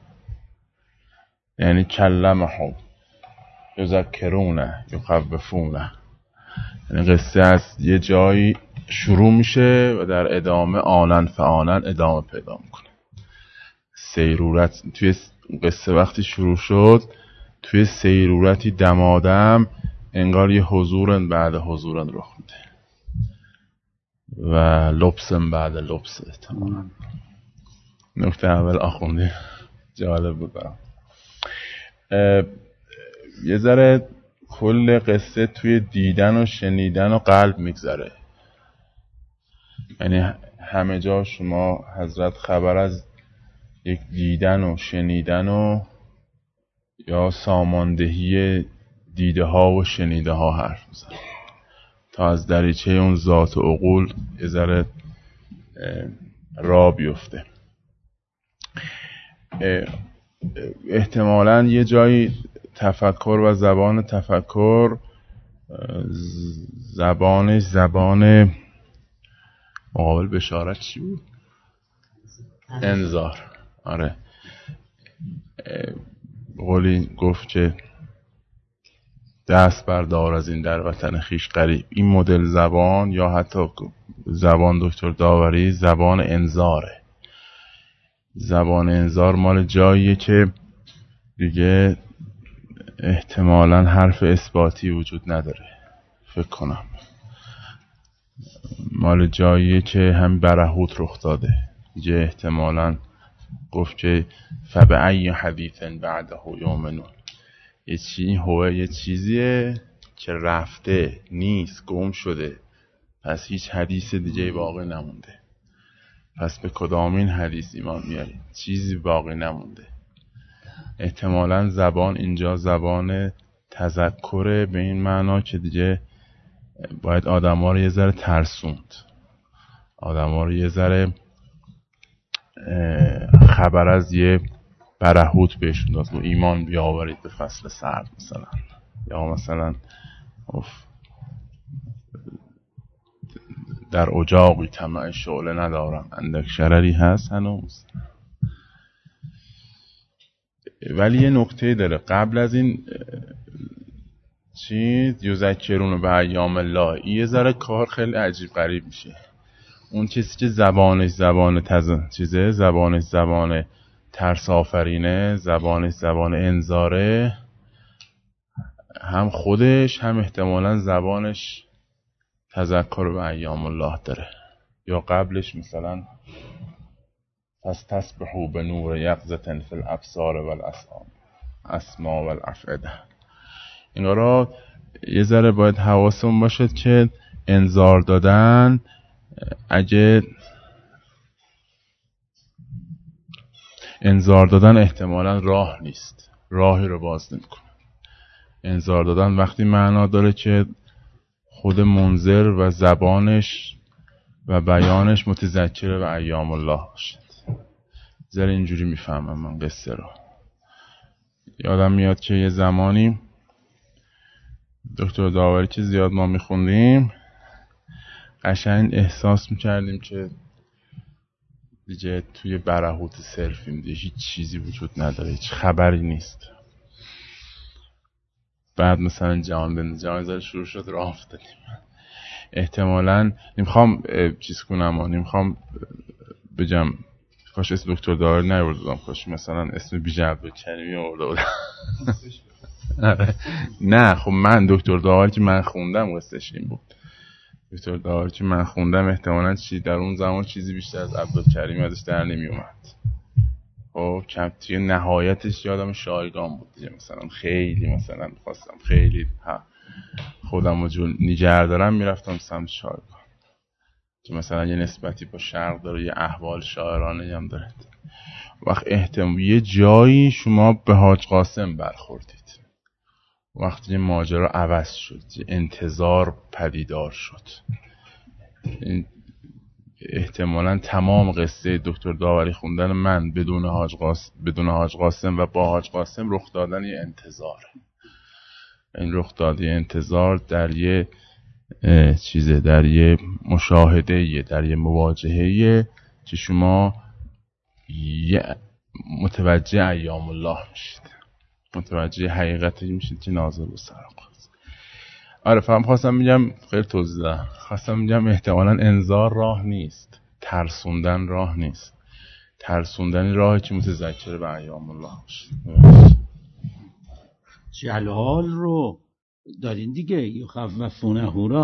یعنی کلمهم یذکرونه یخوفونه، یعنی قصه از یه جایی شروع میشه و در ادامه آنن فآنن ادامه پیدا میکنه. سیرورت توی قصه وقتی شروع شد، توی سیرورتی دمادم انگار یه حضور بعد حضور رخ میده و لبس بعد لبس. تمام. نکته اول آخونده جالب بود برام. یه ذره کل قصه توی دیدن و شنیدن و قلب میگذره. یعنی همه جا شما حضرت خبر از یک دیدن و شنیدن و یا ساماندهی دیده ها و شنیده ها حرف میزن تا از دریچه اون ذات و عقول یه ذره را بیفته. احتمالاً یه جایی تفکر و زبان تفکر زبانش زبان مقابل بشارت چی بود؟ انذار. آره، قولی گفت که دست بردار از این در وطن خیش غریب. این مدل زبان یا حتی زبان دکتر داوری زبان انذاره. زبان انذار مال جاییه که دیگه احتمالاً حرف اثباتی وجود نداره. فکر کنم مال جاییه که هم برهوت رخ داده. دیگه احتمالاً گفت که فبأی حدیث بعده یؤمنون. یه چی هو یه چیزیه که رفته نیست، گم شده، پس هیچ حدیث دیگه باقی نمونده. پس به کدامین حدیث ایمان میاریم؟ چیزی باقی نمونده. احتمالاً زبان اینجا زبان تذکره، به این معنا که دیگه باید آدم ها رو یه ذره ترسوند، آدم ها رو یه ذره خبر از یه برهوت بهشون داد و ایمان بیاورید به فصل سرد مثلا، یا مثلا در اجاقی طمع شعله ندارم اندک شرری هست هنوز. ولی یه نکته داره قبل از این چیز یذکرون به ایام الله، یه ذره کار خیلی عجیب غریب میشه. اون کسی که زبانش زبان تز... چیزه زبانش زبان ترس آفرینه، زبانش زبان انذاره، هم خودش هم احتمالاً زبانش تذکر به ایام الله داره. یا قبلش مثلا پس تسبحوا به نور یقظة فی الابصار والاسام اسما والافئده. اینا را یه ذره باید حواسمون باشد که انذار دادن اگه انذار دادن احتمالاً راه نیست، راهی رو باز نمی‌کنه. انذار دادن وقتی معنا داره که خود منذر و زبانش و بیانش متذکر به ایام الله باشد. ذره اینجوری میفهمم من قصه رو. یادم میاد که یه زمانی دکتر داوری که زیاد ما میخوندیم قشنگ احساس میکردیم که دیگه توی برهوت صرفیم، دیگه هیچ چیزی وجود نداره، هیچ خبری نیست. بعد مثلا جهان بند جهان زده شروع شد راه افتادیم. احتمالاً نمیخوام چیز کنم و نمیخوام بگم کاش اسم دکتر داوری نیاوردم، کاش مثلا اسم بیژن عبدالکریمی آورده بودم. نه خب من دکتر داوری که من خوندم قصهش این بود. دکتر داوری که من خوندم احتمالاً چی در اون زمان چیزی بیشتر از عبدالکریمی ازش در نمی اومد. خب کم توی نهایتش یادم شایگان بود دیگه. مثلا خیلی مثلا خواستم خیلی خودم رو جون نیگر دارم میرفتم سمت شایگان که مثلا یه نسبتی با شرق داره، یه احوال شاعرانه هم داره. وقت احتمال یه جایی شما به حاج قاسم برخوردید، وقتی ماجرا عوض شد، انتظار پدیدار شد. احتمالاً تمام قصه دکتر داوری خوندن من بدون حاج قاسم بدون حاج قاسم و با حاج قاسم رخ دادن یه انتظار. این رخ داد یه انتظار در یه چیزه، در یه مشاهده، در یه مواجهه که شما یه متوجه ایام الله میشید، متوجه حقیقتی میشید که نازل به سراغ. آره فهم خواستم میگم خیلی توضیح دادم. خواستم میگم احتمالاً انذار راه نیست، ترسوندن راه نیست. ترسوندن راهی که متذکر به ایام الله باشید. جلال رو دارین دیگه، یخوفونه را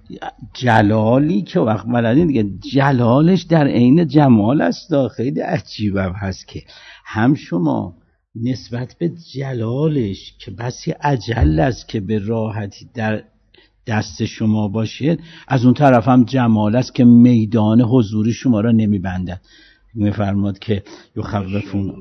جلالی که وقت بلدین دیگه، جلالش در عین جمال است. خیلی عجیبه هست که هم شما نسبت به جلالش که بسی اجل است که به راحتی در دست شما باشه، از اون طرف هم جمال است که میدان حضور شما را نمیبندد. میفرماد که یخوفون،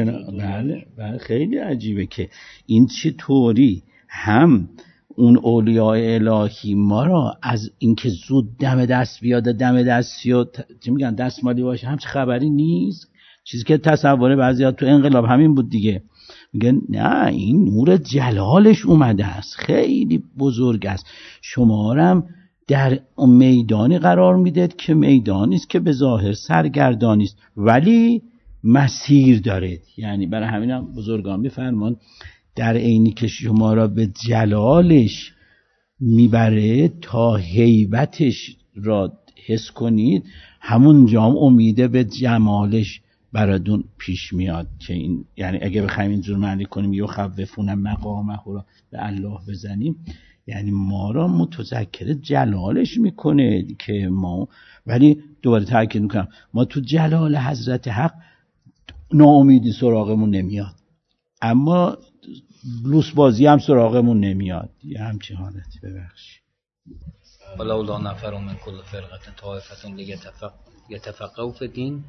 بله بله خیلی عجیبه که این چطوری هم اون اولیاء الهی ما را از اینکه زود دم دست بیاد، دم دستی و چی میگن دستمالی باشه، همچه خبری نیست. چیزی که تصور بعضیا تو انقلاب همین بود دیگه، میگن نه این نور جلالش اومده است، خیلی بزرگ است، شما هم در میدانی قرار میدید که میدانی است که به ظاهر سرگردانی است ولی مسیر دارید. یعنی برای همین هم بزرگان میفرمان در عینی که شما را به جلالش میبره تا هیبتش را حس کنید، همون جام امیده به جمالش براتون پیش میاد. که این یعنی اگه بخوایم اینجور معنی کنیم یخوفون مقامه را به الله بزنیم، یعنی ما را متذکر جلالش میکنه که ما، ولی دوباره تاکید میکنم ما تو جلال حضرت حق ناامیدی سراغمون نمیاد، اما لوس بازی هم سراغمون نمیاد. یه همچین حالتی. ببخشید. ولولا نفر من كل فرقة طائفة ليتفقهوا في الدين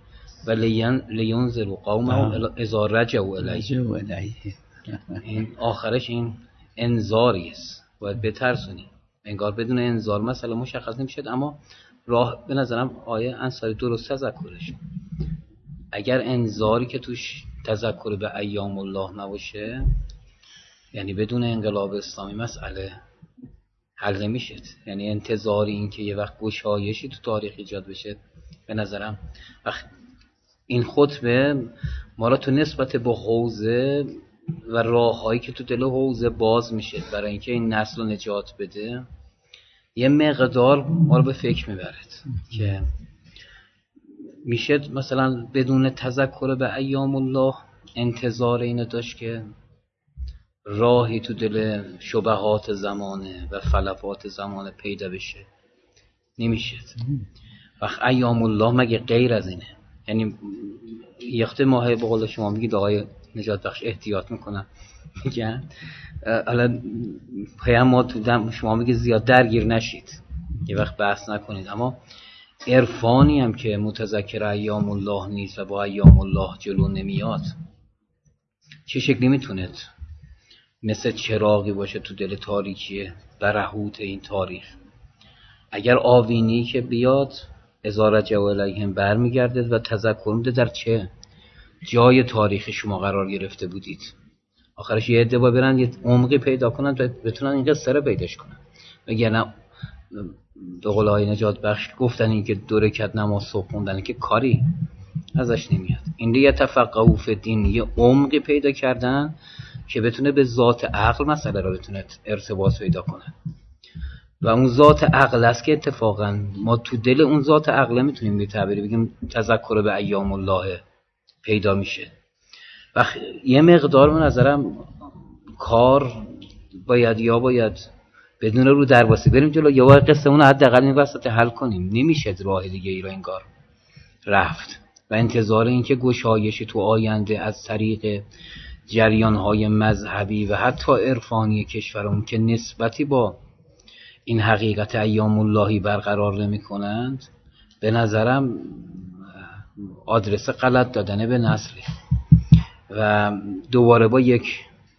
ولينذروا قومهم اذا رجعوا الیه. این آخرش این انذاری است، باید بترسونیم. انگار بدون انذار مثلا مشخص نمیشد، اما راه به نظرم آیه انصاری درست تذکرش. اگر انذاری که توش تذکر به ایام الله نباشه، یعنی بدون انقلاب اسلامی مسئله حل نمیشه. یعنی انتظاری این که یه وقت گشایشی تو تاریخ ایجاد بشه، به نظرم وقت این خطبه ما را تو نسبت به حوزه و راههایی که تو دل حوزه باز میشه برای اینکه این نسل رو نجات بده، یه مقدار ما رو به فکر میبرد که میشه مثلا بدون تذکر به ایام الله انتظار اینو داشت که راهی تو دل شبهات زمانه و فلفات زمانه پیدا بشه. نمیشه. وقت ایام الله مگه غیر از اینه؟ یعنی یخت ماهی به قول شما میگید آقای نجات بخش احتیاط میکنن، میگن الان پیام ما تو دم شما میگه زیاد درگیر نشید، یه وقت بحث نکنید، اما عرفانی هم که متذکر ایام الله نیست و با ایام الله جلو نمیاد، چه شکلی میتونه مثل چراغی باشه تو دل تاریکی برهوت این تاریخ؟ اگر آوینی که بیاد اذا رجعوا الیهم برمیگرده و تذکر میده در چه جای تاریخ شما قرار گرفته بودید. آخرش یه عده با برن یه عمقی پیدا کنن و بتونن این قصه رو پیداش کنن. وگرنه به قول آقای نجات بخش گفتن این که دو رکعت نماز صبح خوندن که کاری ازش نمیاد. این دیگه تفقهوا فی الدین، یه عمقی پیدا کردن که بتونه به ذات عقل مسئله رو بتونه ارتباط پیدا کنه و اون ذات عقل است که اتفاقا ما تو دل اون ذات عقل میتونیم به تعبیری بگیم تذکر به ایام الله پیدا میشه. و یه مقدار به نظرم کار باید یا باید بدون رو درواسی بریم جلو یا باید قصه اون حداقل این وسط حل کنیم. نمیشه راه دیگه ای رو انگار رفت و انتظار این که گشایشی تو آینده از طریق جریان‌های مذهبی و حتی عرفانی کشورمون که نسبتی با این حقیقت ایام اللهی برقرار نمی‌کنند، به نظرم آدرس غلط دادن به نسلی و دوباره با یک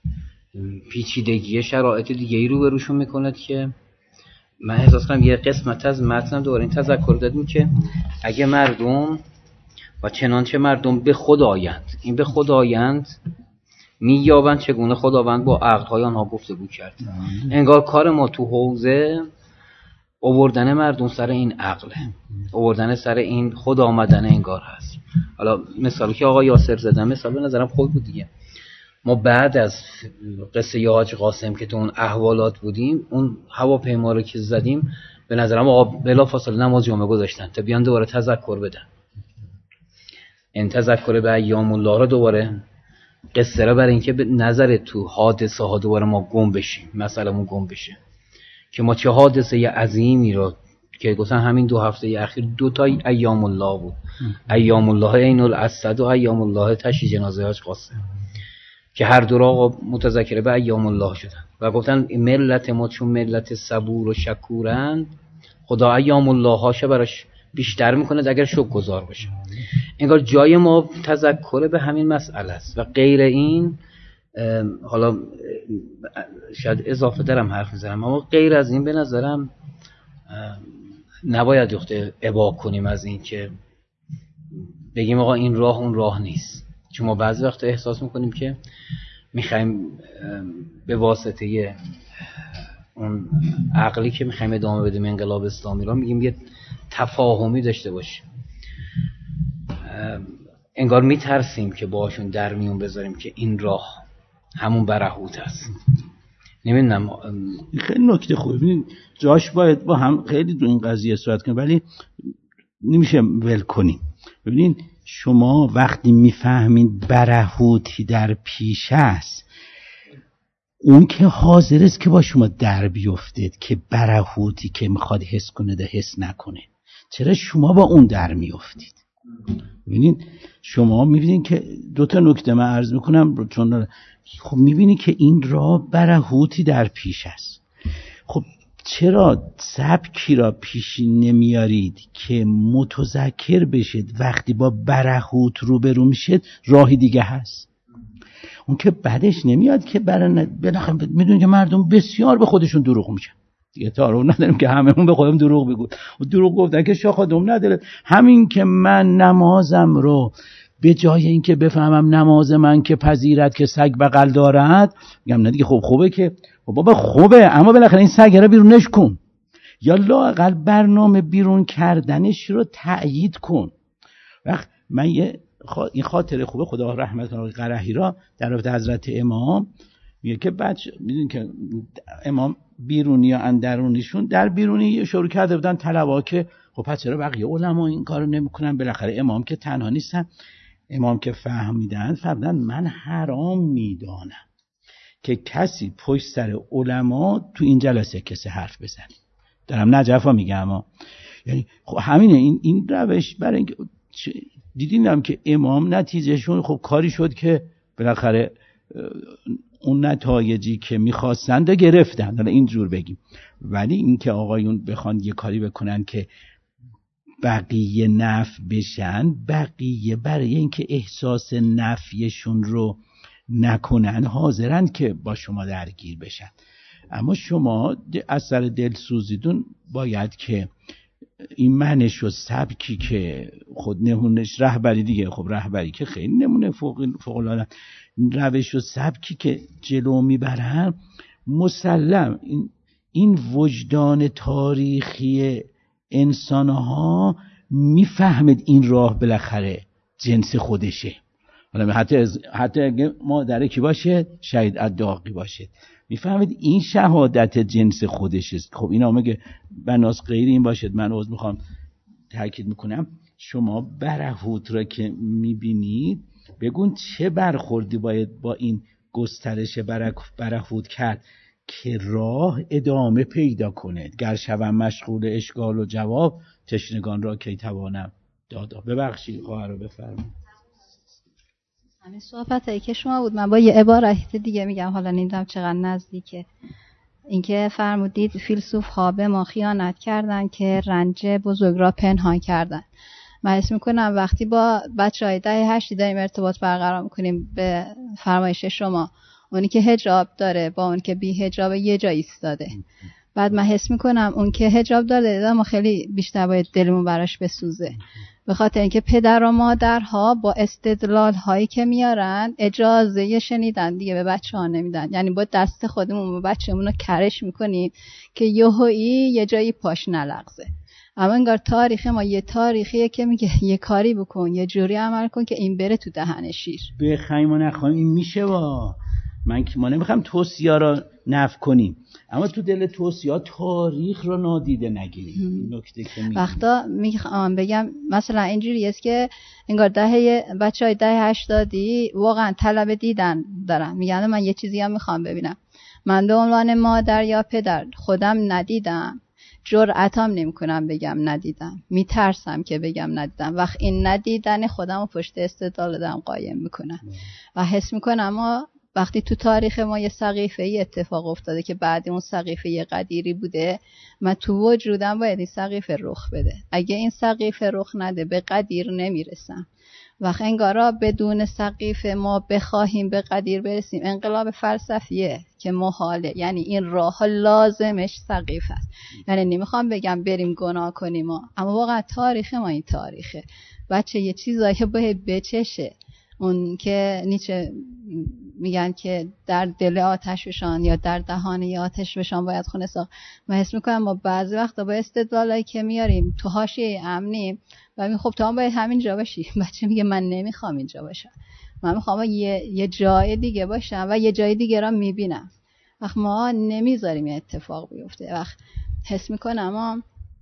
پیچیدگی شرایط دیگه ای رو بروشون میکنه که من احساس کنم یه قسمت از متنم دوباره این تذکر دادیم که اگه مردم و چنانچه مردم به خود آیند، این به خود آیند مییابند چگونه خداوند با عقل‌های آنها گفتگو کرد. انگار کار ما تو حوزه آوردن مردم سر این عقله، آوردن سر این خود آمدن انگار هست. حالا مثالی که آقا یاسر زدن مثال به نظرم خوب بود دیگه. ما بعد از قصه حاج قاسم که تو اون احوالات بودیم، اون هواپیما رو که زدیم، به نظرم آقا بلافاصله نماز جمعه گذاشتن تا بیان دوباره تذکر بدن. این تذکر به ایام الله رو دوباره قصه را برای اینکه به نظر تو حادثه ها دوباره ما گم بشیم، مثلا ما گم بشه که ما چه حادثه ی عظیمی رو که گفتن همین دو هفته ی اخیر دو تا ایام الله بود، ایام الله عین الاسد و ایام الله تشییع جنازه حاج قاسم که هر دو را متذکره به ایام الله شدن و گفتن ملت ما چون ملت صبور و شکورند خدا ایام الله هاشه براش بیشتر میکنه اگر شکر گزار باشه. انگار جای ما تذکر به همین مسئله است و غیر این. حالا شاید اضافه دارم حرف میزنم، اما غیر از این به نظرم نباید یخته ابا کنیم از این که بگیم آقا این راه اون راه نیست، چون ما بعضی وقت احساس میکنیم که میخوایم به واسطه اون عقلی که میخوایم ادامه بدیم انقلاب اسلامی را میگیم یه تفاهمی داشته باشیم، انگار میترسیم که باشون در میون بذاریم که این راه همون برهوت است. نمیدونم، خیلی نکته خوبه. ببینید جاش باید با هم خیلی دو این قضیه صحبت کنیم ولی نمیشه ول کنیم. ببینید شما وقتی میفهمید برهوتی در پیش است، اون که حاضر است که با شما در بیفتید که برهوتی که میخواد حس کنه ده حس نکنه، چرا شما با اون در میافتید؟ ببینید شما میبینید که دو تا نکته من عرض میکنم، چون خب میبینید که این راه برهوتی در پیش است. خب چرا سبکی را پیش نمیارید که متذکر بشید وقتی با برهوت روبرو میشید راهی دیگه هست؟ اون که بعدش نمیاد که برای بالاخره میدونید که مردم بسیار به خودشون دروغ میگن دیگه، تعارف نداریم که هممون به خودمون دروغ بگو. دروغ گفتن که شاخ دم نداره. همین که من نمازم رو به جای اینکه بفهمم نماز من که پذیرت که سگ بغل دارد، میگم نه دیگه خب خوبه که خب بابا خوبه، اما بالاخره این سگ رو بیرونش کن یا لااقل برنامه بیرون کردنش رو تأیید کن. وقت من یه خا... این خاطره خوبه خدا رحمت کنه قرحی را در رابطه حضرت امام میگه که بچه میدونین که امام بیرونی یا اندرونیشون در بیرونی شروع کرده بودن طلبا که خب پس چرا بقیه علما این کارو نمیکنن؟ بالاخره امام که تنها نیستن. امام که فهمیدن فهمیدن من حرام میدانم که کسی پشت سر علما تو این جلسه کسی حرف بزنه. دارم نجفا میگم، اما یعنی خب همینه این این روش برای اینکه دیدینم که امام نتیجهشون خب کاری شد که بالاخره اون نتایجی که میخواستن ده گرفتن، حالا اینجور بگیم. ولی اینکه آقایون بخوان یه کاری بکنن که بقیه نفع بشن، بقیه برای اینکه احساس نفعشون رو نکنن حاضرن که با شما درگیر بشن، اما شما از سر دلسوزیدون باید که این منش و سبکی که خود نمونش رهبری دیگه، خب رهبری که خیلی نمونه فوق فوق العاده، روش و سبکی که جلو میبرن مسلم این این وجدان تاریخی انسانها میفهمد این راه بالاخره جنس خودشه. حالا حتی حتی اگه مادر کی باشه، شهید الداغی باشه، میفهمید این شهادت جنس خودش است. خب اینا میگه بناس غیر این باشد. من عذر میخوام تاکید میکنم شما برهوت را که میبینید بگون چه برخوردی باید با این گسترش برهوت کرد که راه ادامه پیدا کنه. گر شوم مشغول اشکال و جواب، تشنگان را کی توانم دادا. ببخشید خواهر رو بفرمایید. همین صحبتایی که شما بود من با یه عبارت دیگه میگم، حالا نمیدونم چقدر نزدیکه. اینکه فرمودید فیلسوف ها به ما خیانت کردن که رنج بزرگ را پنهان کردن. من حس میکنم وقتی با بچهای دهه هشت داریم ارتباط برقرار میکنیم به فرمایش شما، اونی که حجاب داره با اون که بی حجاب یه جا ایستاده، بعد من حس میکنم اون که حجاب داره ما خیلی بیشتر باید دلمون براش بسوزه، به خاطر اینکه پدر و مادرها با استدلال هایی که میارن اجازه شنیدن دیگه به بچه ها نمیدن. یعنی با دست خودمون با بچه‌مون رو کرش میکنیم که یهویی یه جایی پاش نلغزه. اما انگار تاریخ ما یه تاریخیه که میگه یه کاری بکن، یه جوری عمل کن که این بره تو دهن شیر. بخوایم و نخوایم این میشه. با من که ما نمیخوام توصیه را نفی کنیم، اما تو دل توصیه تاریخ رو نادیده نگیریم. نکته که میگم وقتا میخوام بگم مثلا اینجوری است که انگار دهه بچهای دهه هشتادی واقعا طلب دیدن دارن، میگن من یه چیزی هم میخوام ببینم. من به عنوان مادر یا پدر خودم ندیدم، جرأتام نمیکنم بگم ندیدم، میترسم که بگم ندیدم. وقت این ندیدن خودم رو پشت استدلال دادم قایم میکنم و حس میکنم ما وقتی تو تاریخ ما یه سقیفه ای اتفاق افتاده که بعد اون سقیفه یه قدیری بوده، من تو وجودم باید این سقیفه رخ بده. اگه این سقیفه رخ نده به قدیر نمیرسم. وقت انگارا بدون سقیفه ما بخواهیم به قدیر برسیم انقلاب فلسفیه که محاله، یعنی این راه لازمش سقیفه است. یعنی نمیخوام بگم بریم گناه کنیم ما، اما واقعا تاریخ ما این تاریخه. بچه یه چیزایی باید بچشه، اون که نیچه میگن که در دل آتش بشان یا در دهانه آتش بشان باید خونه ساخت. من حس میکنم ما بعضی وقتا با استدلالایی که میاریم تو حاشیه امنی و می خب تو هم باید همین جا باشی. بچه میگه من نمیخوام اینجا باشم، من میخوام یه یه جای دیگه باشم و یه جای دیگه را میبینم. وقت ما نمیذاریم یه اتفاق بیفته. وقت حس میکنم ما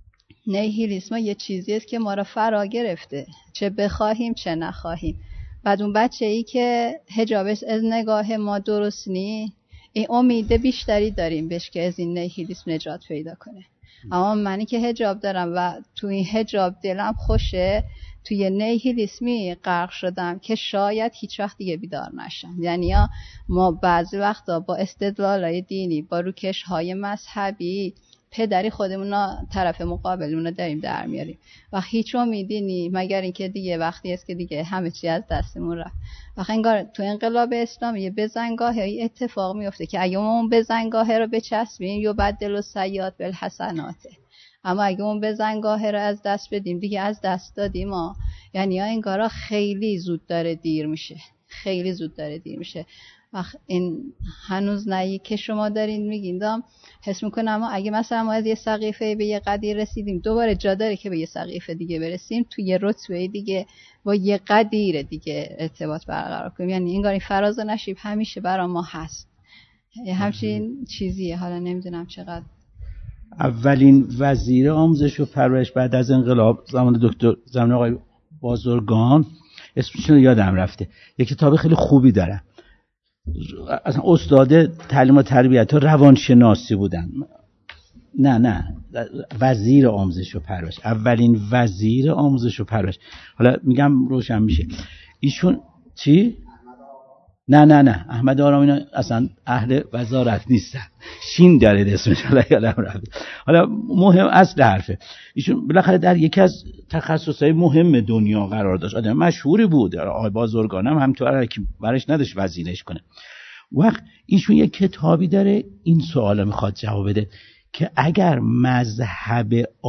نیهیلیسم یه چیزی است که ما را فرا گرفته، چه بخواهیم چه نخواهیم. بعد اون بچه ای که حجابش از نگاه ما درست نی، این امید بیشتری داریم بهش که از این نیهیلیسم نجات پیدا کنه. اما منی که حجاب دارم و تو این حجاب دلم خوشه، توی نیهیلیسمی غرق شدم که شاید هیچ وقت دیگه بیدار نشم. یعنی ما بعضی وقتا با استدلالای دینی، با روکش‌های مذهبی پدری خودمون طرف مقابلمون رو داریم در میاریم و هیچ امیدی نی مگر اینکه دیگه وقتی است که دیگه همه چی از دستمون رفت. و انگار تو انقلاب اسلامی یه بزنگاهی اتفاق میفته که اگه اون بزنگاه رو بچسبیم یا بدل و سیئات بالحسناته، اما اگه اون بزنگاه رو از دست بدیم دیگه از دست دادیم ما. یعنی انگارا خیلی زود داره دیر میشه، خیلی زود داره دیر میشه. وقت این هنوز نهی که شما دارین میگین دام حس میکنم اما اگه مثلا ما از یه سقیفه به یه قدیر رسیدیم دوباره جا داره که به یه سقیفه دیگه برسیم، تو یه رتبه دیگه با یه قدیر دیگه ارتباط برقرار کنیم. یعنی انگار این فراز و نشیب همیشه برای ما هست، همچین چیزیه. حالا نمیدونم چقدر. اولین وزیر آموزش و پرورش بعد از انقلاب زمان دکتر زمان آقای بازرگان، اسمش رو یادم رفته، یک کتاب خیلی خوبی داره، اصلا استاد تعلیم و تربیت ها روانشناسی بودن. نه نه وزیر آموزش و پرورش، اولین وزیر آموزش و پرورش. حالا میگم روشن میشه ایشون چی؟ نه نه نه احمد آرام اینا اصلا اهل وزارت نیستن، شین داره اسمش. حالا یادم رفت. حالا مهم اصل حرفه، ایشون بالاخره در یکی از تخصصهای مهم دنیا قرار داشت، آدم مشهوری بود. آقای بازرگان هم همینطوره که برش نداشت وزیرش کنه. وقت ایشون یک کتابی داره این سوالا میخواد جواب بده که اگر مذهب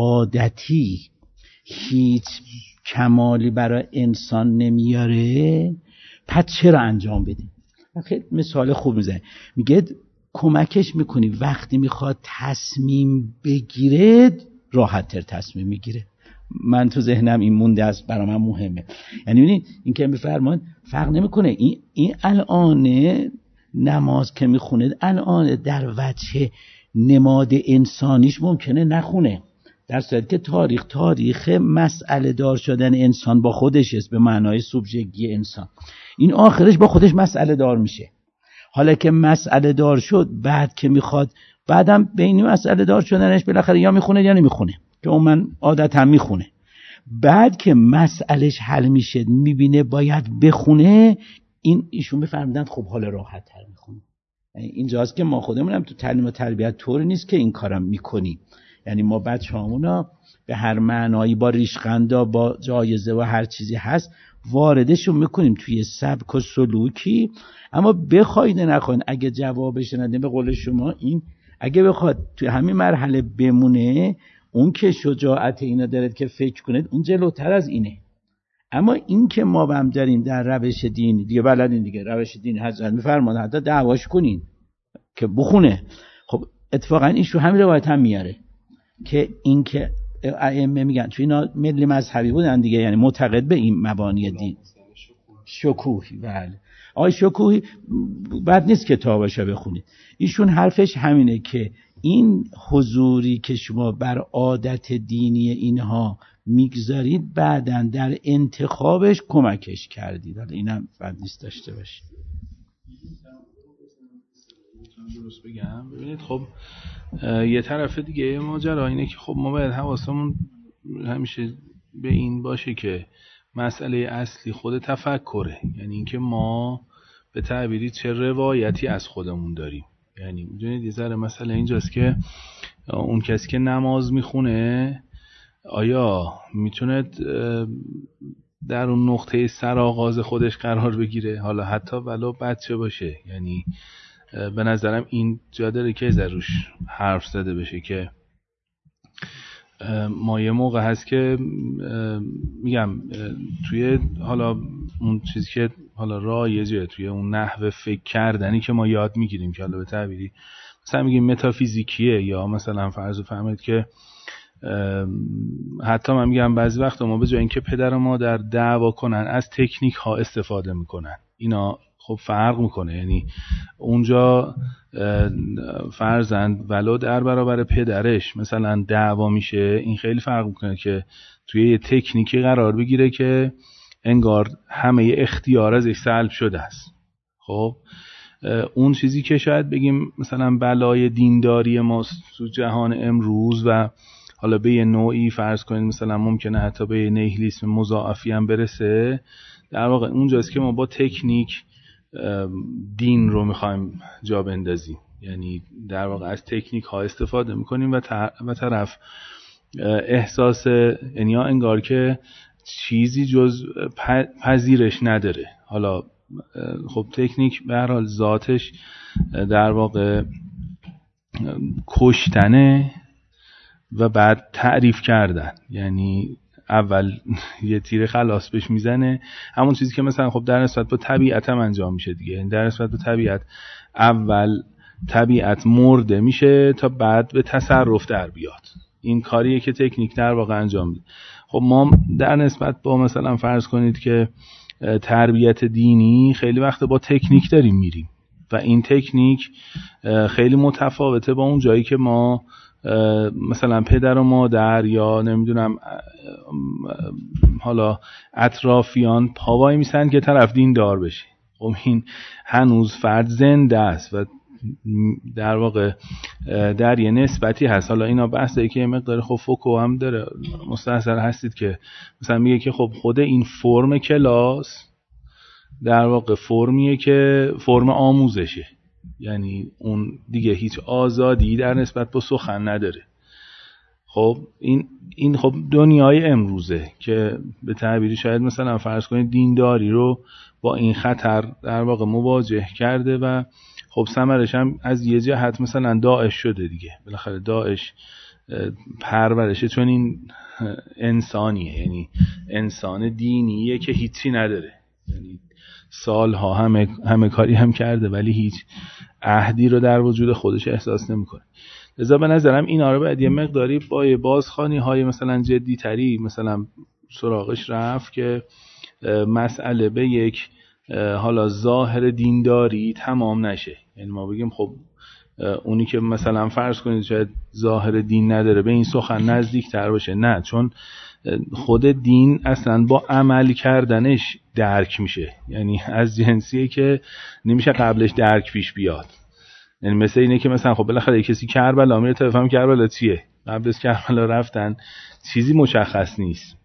عادتی هیچ کمالی برای انسان نمیاره پس چرا انجام بدیم؟ خیلی مثال خوب میزنه، میگه کمکش میکنی وقتی میخواد تصمیم بگیره راحت تر تصمیم میگیره. من تو ذهنم این مونده است، برای من مهمه. یعنی ببینید این که میفرمان فرق نمیکنه این این الان نماز که میخونه الان در وجه نماد انسانیش ممکنه نخونه، در صورتی که تاریخ تاریخ مسئله دار شدن انسان با خودش است به معنای سوبژگی انسان. این آخرش با خودش مسئله دار میشه. حالا که مسئله دار شد بعد که میخواد بعدم بین مسئله دار شدنش بالاخره یا میخونه یا نمیخونه، که اون من عادت هم میخونه. بعد که مسئلهش حل میشه میبینه باید بخونه، این ایشون بفرمودن خب حالا راحت تر میخونه. اینجاست که ما خودمونم تو تعلیم و تربیت طوری نیست که این کارم میکنیم. یعنی ما بچه‌هامونا به هر معنایی با ریشخندا با جایزه و هر چیزی هست واردشون میکنیم توی سبک و سلوکی، اما بخواید نخواید اگه جوابش نده به قول شما این اگه بخواد توی همین مرحله بمونه، اون که شجاعت اینا دارد که فکر کنید اون جلوتر از اینه. اما این که ما هم داریم در روش دینی دیگه بلدین دیگه، روش دینی حضرت میفرمان حتی دعواش کنین که بخونه. خب اتفاقا این شو همین روایت هم میاره که این که ائمه میگن چون اینا ملی مذهبی بودن دیگه، یعنی معتقد به این مبانی دین. شکوهی. بله آقای شکوهی بد نیست کتاباشو بخونید. ایشون حرفش همینه که این حضوری که شما بر عادت دینی اینها میگذارید بعدن در انتخابش کمکش کردید. حالا اینم بد نیست داشته باشید. درست بگم ببینید خب یه طرف دیگه ماجرا اینه که خب ما باید حواسمون همیشه به این باشه که مسئله اصلی خود تفکره، یعنی اینکه ما به تعبیری چه روایتی از خودمون داریم. یعنی میدونید یه ذره مسئله اینجاست که اون کسی که نماز میخونه آیا میتونه در اون نقطه سرآغاز خودش قرار بگیره، حالا حتی ولو بچه باشه. یعنی به نظرم این جا داره که روش حرف زده بشه که ما یه موقع هست که میگم توی حالا اون چیزی که حالا رایجه توی اون نحوه فکر کردنی که ما یاد میگیریم که حالا به تعبیری مثلا میگیم متافیزیکیه، یا مثلا فرض فرمایید که حتی من میگم بعضی وقت ما به جای اینکه پدر و مادر دعوا کنن از تکنیک ها استفاده میکنن. اینا خب فرق میکنه. یعنی اونجا فرزند ولو در برابر پدرش مثلا دعوا میشه، این خیلی فرق میکنه که توی یه تکنیکی قرار بگیره که انگار همه اختیار ازش سلب شده است. خب اون چیزی که شاید بگیم مثلا بلای دینداری ما تو جهان امروز و حالا به یه نوعی فرض کنید مثلا ممکنه حتی به یه نیهیلیسم مضاعفی هم برسه، در واقع اونجاست که ما با تکنیک دین رو میخوایم جا بندازیم. یعنی در واقع از تکنیک ها استفاده میکنیم و و طرف احساس یعنی ها انگار که چیزی جز پذیرش نداره. حالا خب تکنیک به هر حال ذاتش در واقع کشتنه و بعد تعریف کردن. یعنی اول یه تیر خلاص بهش میزنه، همون چیزی که مثلا خب در نسبت با طبیعت هم انجام میشه دیگه. یعنی در نسبت با طبیعت اول طبیعت مرده میشه تا بعد به تصرف در بیاد. این کاریه که تکنیک در واقع انجام میده. خب ما در نسبت با مثلا فرض کنید که تربیت دینی خیلی وقت با تکنیک داریم میریم و این تکنیک خیلی متفاوته با اون جایی که ما مثلا پدر و مادر یا نمیدونم حالا اطرافیان پاوای میسن که طرف دین دار بشه. خب این هنوز فرد زنده است و در واقع در یه نسبتی هست. حالا اینا بحثه که یه مقدار خب فوکو هم داره، مستحضر هستید که مثلا میگه که خب خود این فرم کلاس در واقع فرمیه که فرم آموزشه. یعنی اون دیگه هیچ آزادی در نسبت به سخن نداره. خب این این خب دنیای امروزه که به تعبیری شاید مثلا فرض کنید دینداری رو با این خطر در واقع مواجه کرده و خب ثمرش هم از یه جهت مثلا داعش شده دیگه. بالاخره داعش پرورشه چون این انسانیه، یعنی انسان دینیه که هیچی نداره. یعنی سالها همه همه کاری هم کرده ولی هیچ عهدی رو در وجود خودش احساس نمیکنه. لذا به نظرم اینا رو باید یه مقداری با بازخوانی های مثلا جدی تری مثلا سراغش رفت که مسئله به یک حالا ظاهر دینداری تمام نشه. یعنی ما بگیم خب اونی که مثلا فرض کنید شاید ظاهر دین نداره به این سخن نزدیک تر باشه. نه، چون خود دین اصلا با عمل کردنش درک میشه. یعنی از جنسیه که نمیشه قبلش درک پیش بیاد. یعنی مثل اینه که مثلا خب بالاخره کسی کربلا میره تا بفهم کربلا چیه، قبل از کربلا رفتن چیزی مشخص نیست.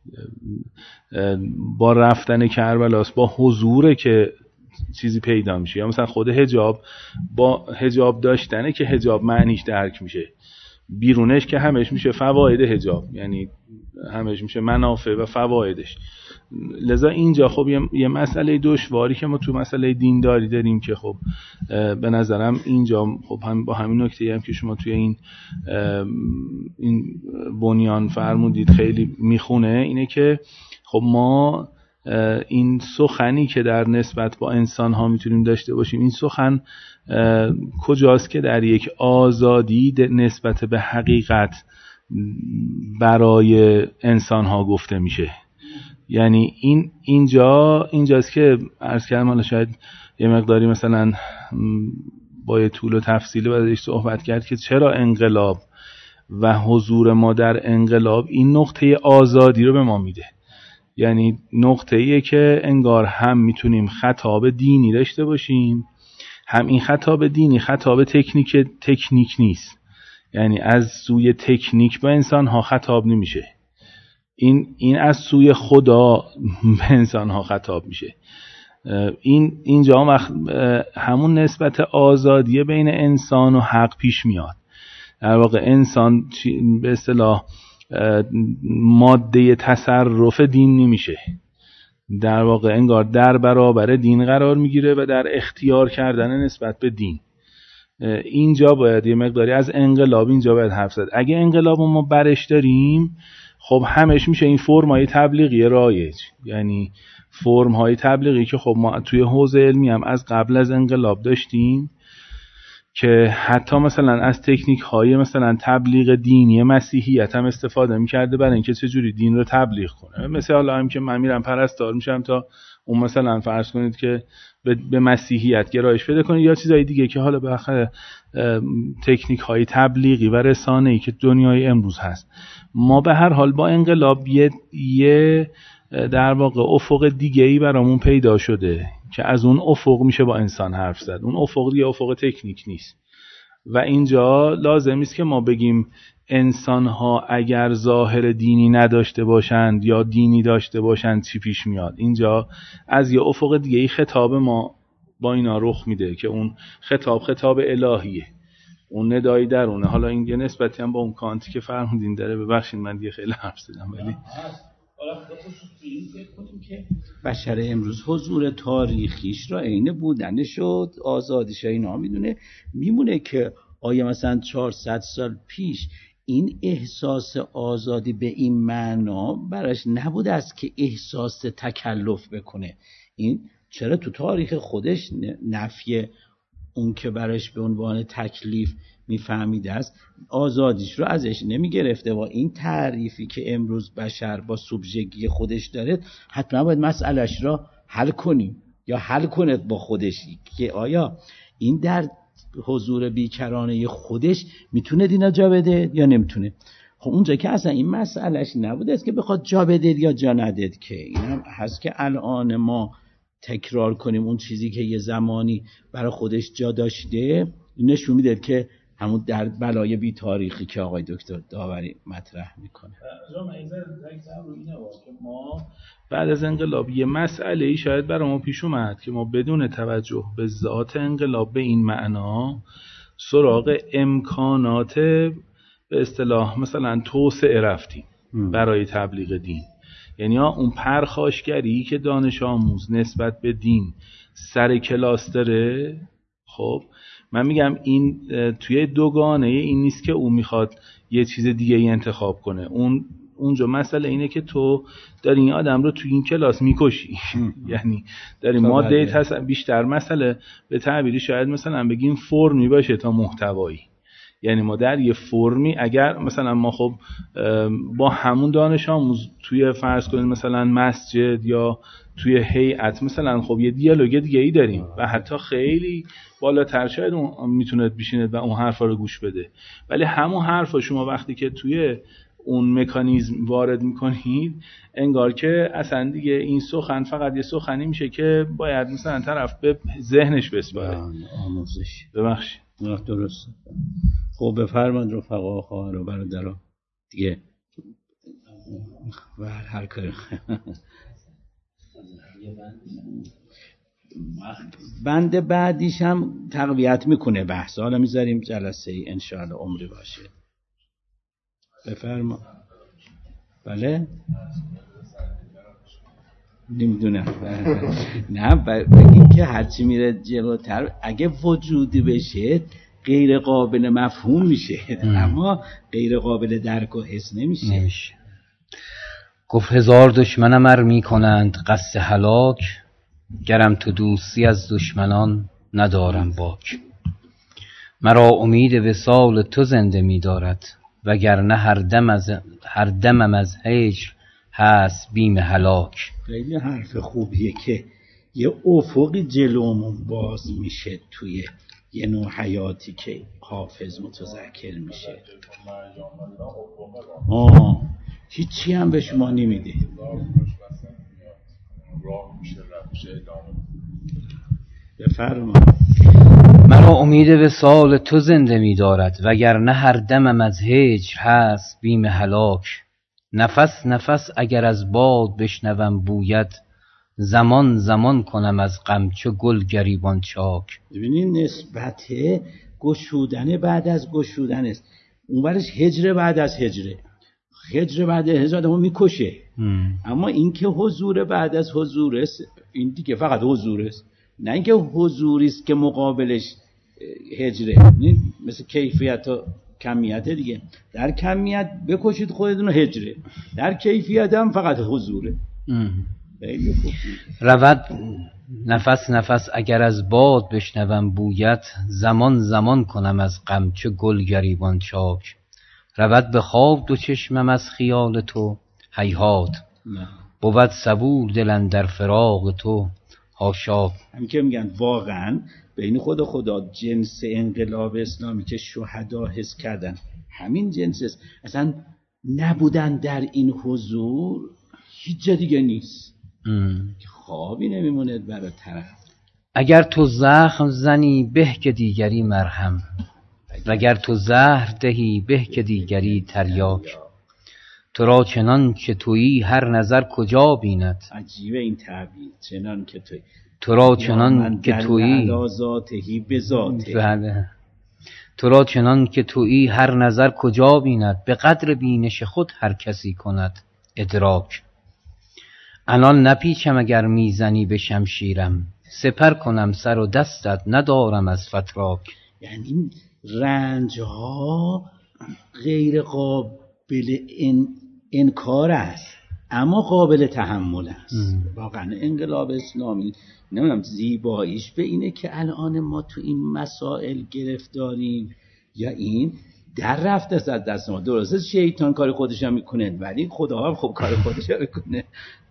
با رفتن کربلاست، با حضوره که چیزی پیدا میشه. یا مثلا خود حجاب، با حجاب داشتنه که حجاب معنیش درک میشه. بیرونش که همش میشه فواید حجاب، یعنی همش میشه منافع و فوایدش. لذا اینجا خب یه, یه مسئله دشواری که ما تو مسئله دینداری داریم که خب به نظرم اینجا خب هم با همین نکته هم که شما توی این این بنیان فرمودید خیلی میخونه، اینه که خب ما این سخنی که در نسبت با انسان ها میتونیم داشته باشیم، این سخن کجاست که در یک آزادی نسبت به حقیقت برای انسان ها گفته میشه. یعنی این اینجا اینجاست که عرض کردم حالا شاید یه مقداری مثلا با طول و تفصیل بعدش صحبت کرد که چرا انقلاب و حضور ما در انقلاب این نقطه آزادی رو به ما میده. یعنی نقطه‌ایه که انگار هم میتونیم خطاب دینی داشته باشیم، هم این خطاب دینی خطاب تکنیک تکنیک نیست، یعنی از سوی تکنیک با انسان ها خطاب نمیشه، این این از سوی خدا به انسان ها خطاب میشه. این اینجا همون نسبت آزادی بین انسان و حق پیش میاد. در واقع انسان به اصطلاح ماده تصرف دین نمیشه، در واقع انگار در برابر دین قرار میگیره و در اختیار کردن نسبت به دین. اینجا باید یه مقداری از انقلاب اینجا باید حرف زد. اگه انقلاب ما برش داریم خب همش میشه این فرم‌های تبلیغی رایج، یعنی فرم‌های تبلیغی که خب ما توی حوزه علمی هم از قبل از انقلاب داشتیم که حتی مثلا از تکنیک‌های مثلا تبلیغ دینی مسیحیت هم استفاده می‌کرده برای اینکه چجوری دین رو تبلیغ کنه. مثلا حالا هم که من میرم پرستار میشم تا اون مثلا فرض کنید که به مسیحیت گرایش پیدا کنید یا چیزای دیگه که حالا به آخر تکنیک‌های تبلیغی و رسانه‌ای که دنیای امروز هست. ما به هر حال با انقلاب یه, یه در واقع افق دیگه‌ای برامون پیدا شده که از اون افق میشه با انسان حرف زد. اون افق دیگه افق تکنیک نیست و اینجا لازم است که ما بگیم انسان‌ها اگر ظاهر دینی نداشته باشند یا دینی داشته باشند چی پیش میاد. اینجا از یه افق دیگه‌ای خطاب ما با اینا رخ میده که اون خطاب خطاب الهیه، اون ندایی درونه. حالا این یه نسبتی هم با اون کانتی که فرمودین داره. ببخشید من دیگه خیلی حرف زدم ولی که بشر امروز حضور تاریخیش را عین بودنش شد، آزادیش اینا میدونه، میمونه که آیا مثلا چهارصد سال پیش این احساس آزادی به این معنا براش نبوده است که احساس تکلف بکنه. این چرا تو تاریخ خودش نفی اون که براش به عنوان تکلیف میفهمیده است آزادیش رو ازش نمیگرفته. و این تعریفی که امروز بشر با سوبژگی خودش داره حتما باید مسئلهش را حل کنیم یا حل کنه با خودش که آیا این در حضور بیکرانه خودش میتونه دینا جا بده یا نمیتونه. خب اونجا که اصلا این مسئلهش نبوده است که بخواد جا بده یا جا نده، که این هم هست که الان ما تکرار کنیم اون چیزی که یه زمانی برای خودش جا داشته. نشون میده که همون در بلای بی تاریخی که آقای دکتر داوری مطرح میکنه. ما بعد از انقلاب یه مسئله ای شاید برای ما پیش اومد که ما بدون توجه به ذات انقلاب به این معنا سراغ امکانات به اصطلاح مثلا توسعه رفتیم برای تبلیغ دین. یعنی اون پرخاشگری که دانش آموز نسبت به دین سر کلاس داره، خب من میگم این توی دوگانه این نیست که اون میخواد یه چیز دیگه ای انتخاب کنه. اون اونجا مسئله اینه که تو داری این آدم رو توی این کلاس میکشی. یعنی داری ماده تص... بیشتر مسئله به تعبیری شاید مثلا بگیم فرمی باشه تا محتوایی. یعنی ما در یه فرمی اگر مثلا ما خب با همون دانش آموز توی فرض کنید مثلا مسجد یا توی هیئت مثلا خب یه دیالوگ دیگه ای داریم و حتی خیلی بالاتر شاید اون میتونه بشینه و اون حرفا رو گوش بده، ولی همون حرفا شما وقتی که توی اون مکانیزم وارد میکنید انگار که اصلا دیگه این سخن فقط یه سخنی میشه که باید مثلا طرف به ذهنش بسپاره. آموزش ببخشید. درست. خب بفرمایید رفقا، خواهر و برادران دیگه و هر کاری بند بعدیش هم تقویت میکنه بحث. حالا میذاریم جلسه ای انشاءالله عمری باشه. بفرما. بله نمیدونم. نه بگیم که هرچی میره جلوتر اگه وجودی بشه غیر قابل مفهوم میشه، اما غیر قابل درک و حس نمیشه. نمیشه. گفت هزار دشمنم ار میکنند قصد هلاک، گرم تو دوستی از دشمنان ندارم باک. مرا امید وصال تو زنده می‌دارد، وگرنه هر دم از هر دمم از هجر هست بیم هلاک. خیلی حرف خوبیه که یه افقی جلومون باز میشه توی یه نوع حیاتی که حافظ متذکر میشه. آه هیچی هم به شما نمیده. بفرما. مرا امید وصال تو زنده می دارد، وگرنه هر دمم از هجر هست بیم هلاک. نفس نفس اگر از باد بشنوم بوید، زمان زمان کنم از غم چو گل گریبان چاک. ببینید نسبت گشودن بعد از گشودن است. اونورش هجر بعد از هجره. هجر بعد از هجر آدمو میکشه. اما این که حضور بعد از حضور است، این دیگه فقط حضور است، نه اینکه حضوری است که مقابلش هجره. مثل کیفیت و کمیت دیگه. در کمیت بکشید خودتون رو هجره، در کیفیت هم فقط حضوره. خیلی خوب. رود نفس نفس اگر از باد بشنوم بوید، زمان زمان کنم از غم چو گل گریبان چاک. رود به خواب دو چشمم از خیال تو، هیهات بود صبور دل اندر فراق تو، حاشا. همین که میگن واقعا بین خود خدا جنس انقلاب اسلامی که شهدا حس کردن همین جنس است. اصلا نبودن در این حضور هیچ جا دیگه نیست. ام. خوابی نمیمونه برای طرف. اگر تو زخم زنی به که دیگری مرهم، وگر تو زهر دهی به که دیگری تریاک. تو را چنان که تویی هر نظر کجا بیند. عجیبه این تعبیر، چنان که تویی. تو را چنان که تویی ذاتهی به ذاته. بله. تو را چنان که تویی هر نظر کجا بیند، به قدر بینش خود هر کسی کند ادراک. انان نپیچم اگر میزنی به شمشیرم، سپر کنم سر و دستت ندارم از فتراک. یعنی رنج ها غیر قابل ان... انکار است اما قابل تحمل است. واقعا انقلاب اسلامی نمیدونم زیباییش به اینه که الان ما تو این مسائل گرفتاریم یا این در رفته از دست ما. درسته شیطان کار خودش هم میکنه ولی خدا هم خب کار خودش هم میکنه.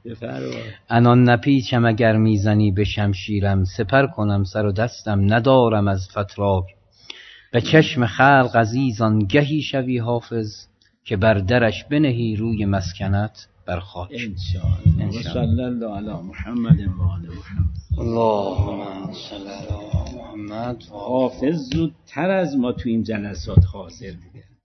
انان نپیچم اگر میزنی به شمشیرم، سپر کنم سر و دستم ندارم از فتراک. به چشم خلق عزیزان گهی شوی حافظ، که بر درش بنهی روی مسکنت بر خاک. انشاءالله. صلی الله علی محمد و آل محمد. اللهم صل علی محمد. حافظ زودتر از ما تو این جلسات حاضر بوده.